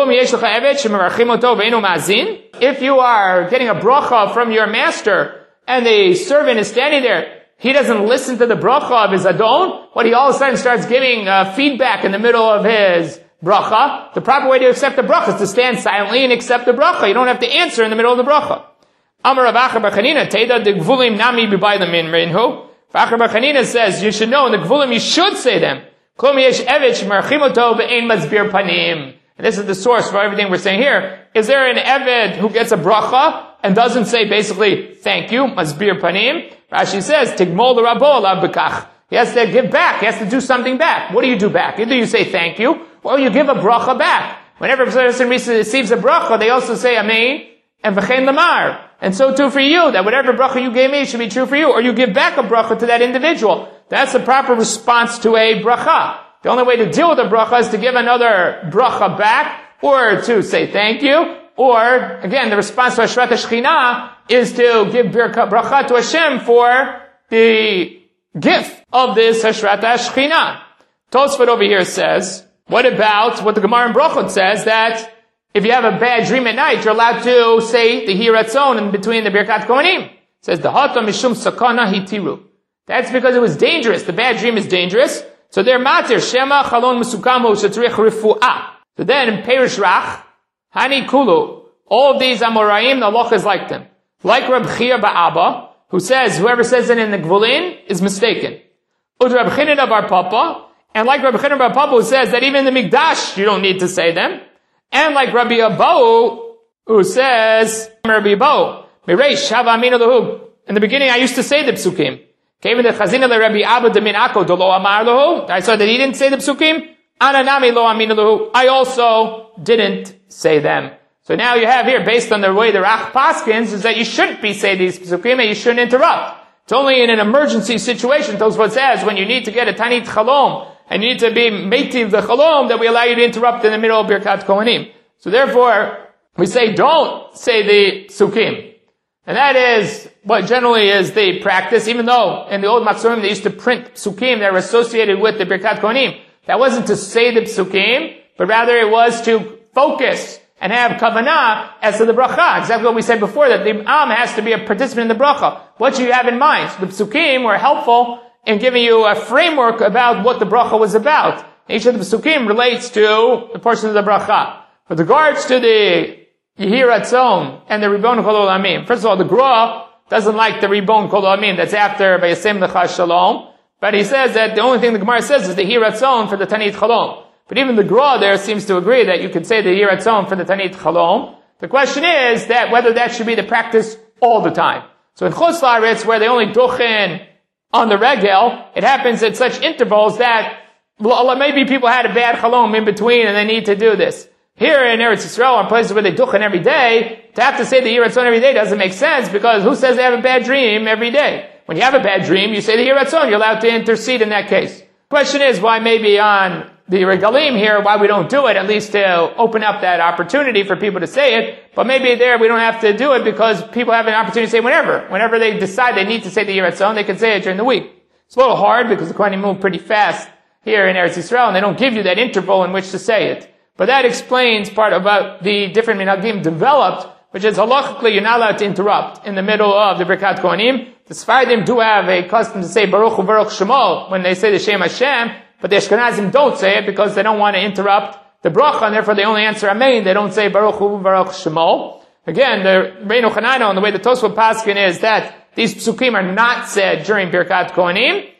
If you are getting a bracha from your master, and the servant is standing there, he doesn't listen to the bracha of his Adon, but he all of a sudden starts giving feedback in the middle of his bracha. The proper way to accept the bracha is to stand silently and accept the bracha. You don't have to answer in the middle of the bracha. Amar Rav Acha bar Chanina, Teda de Gvulim nami b'bayla min reinhu. Rav Acha bar Chanina says, you should know, in the Gvulim you should say them. Klom yesh evet shemarchim oto ve'ein mazbir panim. And this is the source for everything we're saying here. Is there an Eved who gets a bracha and doesn't say basically, thank you, mazbir panim? Rashi says, tigmol l'rabo alav b'kach. He has to give back. He has to do something back. What do you do back? Either you say thank you, or you give a bracha back. Whenever a person receives a bracha, they also say amen and v'chein lamar. And so too for you, that whatever bracha you gave me should be true for you, or you give back a bracha to that individual. That's the proper response to a bracha. The only way to deal with a bracha is to give another bracha back, or to say thank you, or, again, the response to Hashrat HaShekhinah is to give bracha to Hashem for the gift of this Hashrat HaShekhinah. Tosfot over here says, what about what the Gemara in Brachot says, that if you have a bad dream at night, you're allowed to say the Hiratzon in between the Birkat Kohanim. It says, Dahata mishum sakana hitiru. That's because it was dangerous. The bad dream is dangerous. So they're matir, Shema chalon mesukamo shetzrich refu'ah. So then in Perish Rach, Hani Kulu, all of these Amoraim, the halacha is like them. Like Reb Chia Ba'aba, who says, whoever says it in the Gvulin is mistaken. Ud Reb Chanina bar Papa, and like Reb Chanina bar Papa, who says that even in the Mikdash, you don't need to say them. And like Rabbi Abahu, who says, Rabbi Abahu, Mireish, Hava Amina Lahu. In the beginning, I used to say the Psukim. Came in the Chazina le Rabbi Abba de Minako, do lo amar lahu. I saw that he didn't say the Psukim. Ananami lo amina lahu. I also didn't say them. So now you have here, based on the way the Rach Paskins, is that you shouldn't be saying these Psukim and you shouldn't interrupt. It's only in an emergency situation, Tosfot says, when you need to get a Tanit Chalom, and you need to be Meitiv the Chalom, that we allow you to interrupt in the middle of Birkat Kohanim. So therefore, we say don't say the Psukim. And that is what generally is the practice, even though in the old Matzurim they used to print Psukim that were associated with the Birkat Kohanim. That wasn't to say the Psukim, but rather it was to focus and have kavanah as to the bracha. Exactly what we said before, that the Am has to be a participant in the bracha. What should you have in mind? So the Psukim were helpful in giving you a framework about what the bracha was about. Each of the Psukim relates to the portion of the bracha. With regards to the Yehi Ratzon and the Ribon Kol Olamim, first of all, the Gra doesn't like the Ribon Kol Olamim that's after Vayasem Lecha Shalom, but he says that the only thing the Gemara says is the Yehi Ratzon for the Tanit Chalom. But even the Gra there seems to agree that you could say the Yehi Ratzon for the Tanit Chalom. The question is that whether that should be the practice all the time. So in Chutz La'aretz, where they only duchen on the regel, it happens at such intervals that maybe people had a bad Chalom in between and they need to do this. Here in Eretz Yisrael, in places where they duchen every day, to have to say the Yehi Ratzon every day doesn't make sense, because who says they have a bad dream every day? When you have a bad dream, you say the Yehi Ratzon, you're allowed to intercede in that case. Question is why maybe on the regalim here, why we don't do it, at least to open up that opportunity for people to say it, but maybe there we don't have to do it because people have an opportunity to say whenever they decide they need to say the Yehi Ratzon, they can say it during the week. It's a little hard because the Kohanim move pretty fast here in Eretz Yisrael, and they don't give you that interval in which to say it. But that explains part about the different minhagim developed, which is halachically you're not allowed to interrupt in the middle of the Birkat Kohanim. The Sfardim do have a custom to say Baruch Hu Baruch Shemo when they say the Shem Hashem, but the Ashkenazim don't say it because they don't want to interrupt the bracha, and therefore they only answer Amen. They don't say Baruch Hu Baruch Shemo. Again, the Reinu Chananah, and the way the Tosfot Paskin is that these psukim are not said during Birkat Kohanim,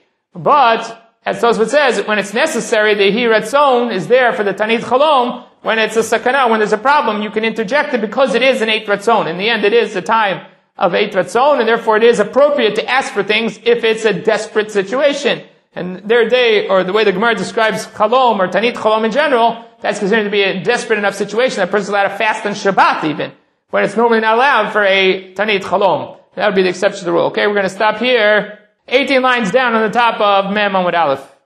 but as Tosfot says, when it's necessary, the Yehi Ratzon is there for the Tanit Chalom. When it's a sakana, when there's a problem, you can interject it because it is an Eit Ratzon. In the end, it is a time of Eit Ratzon, and therefore it is appropriate to ask for things if it's a desperate situation. And their day, or the way the Gemara describes Chalom or Tanit Chalom in general, that's considered to be a desperate enough situation that a person's allowed to fast on Shabbat even, when it's normally not allowed for a Tanit Chalom. That would be the exception to the rule. Okay, we're going to stop here. 18 lines down on the top of Mem Amud Aleph.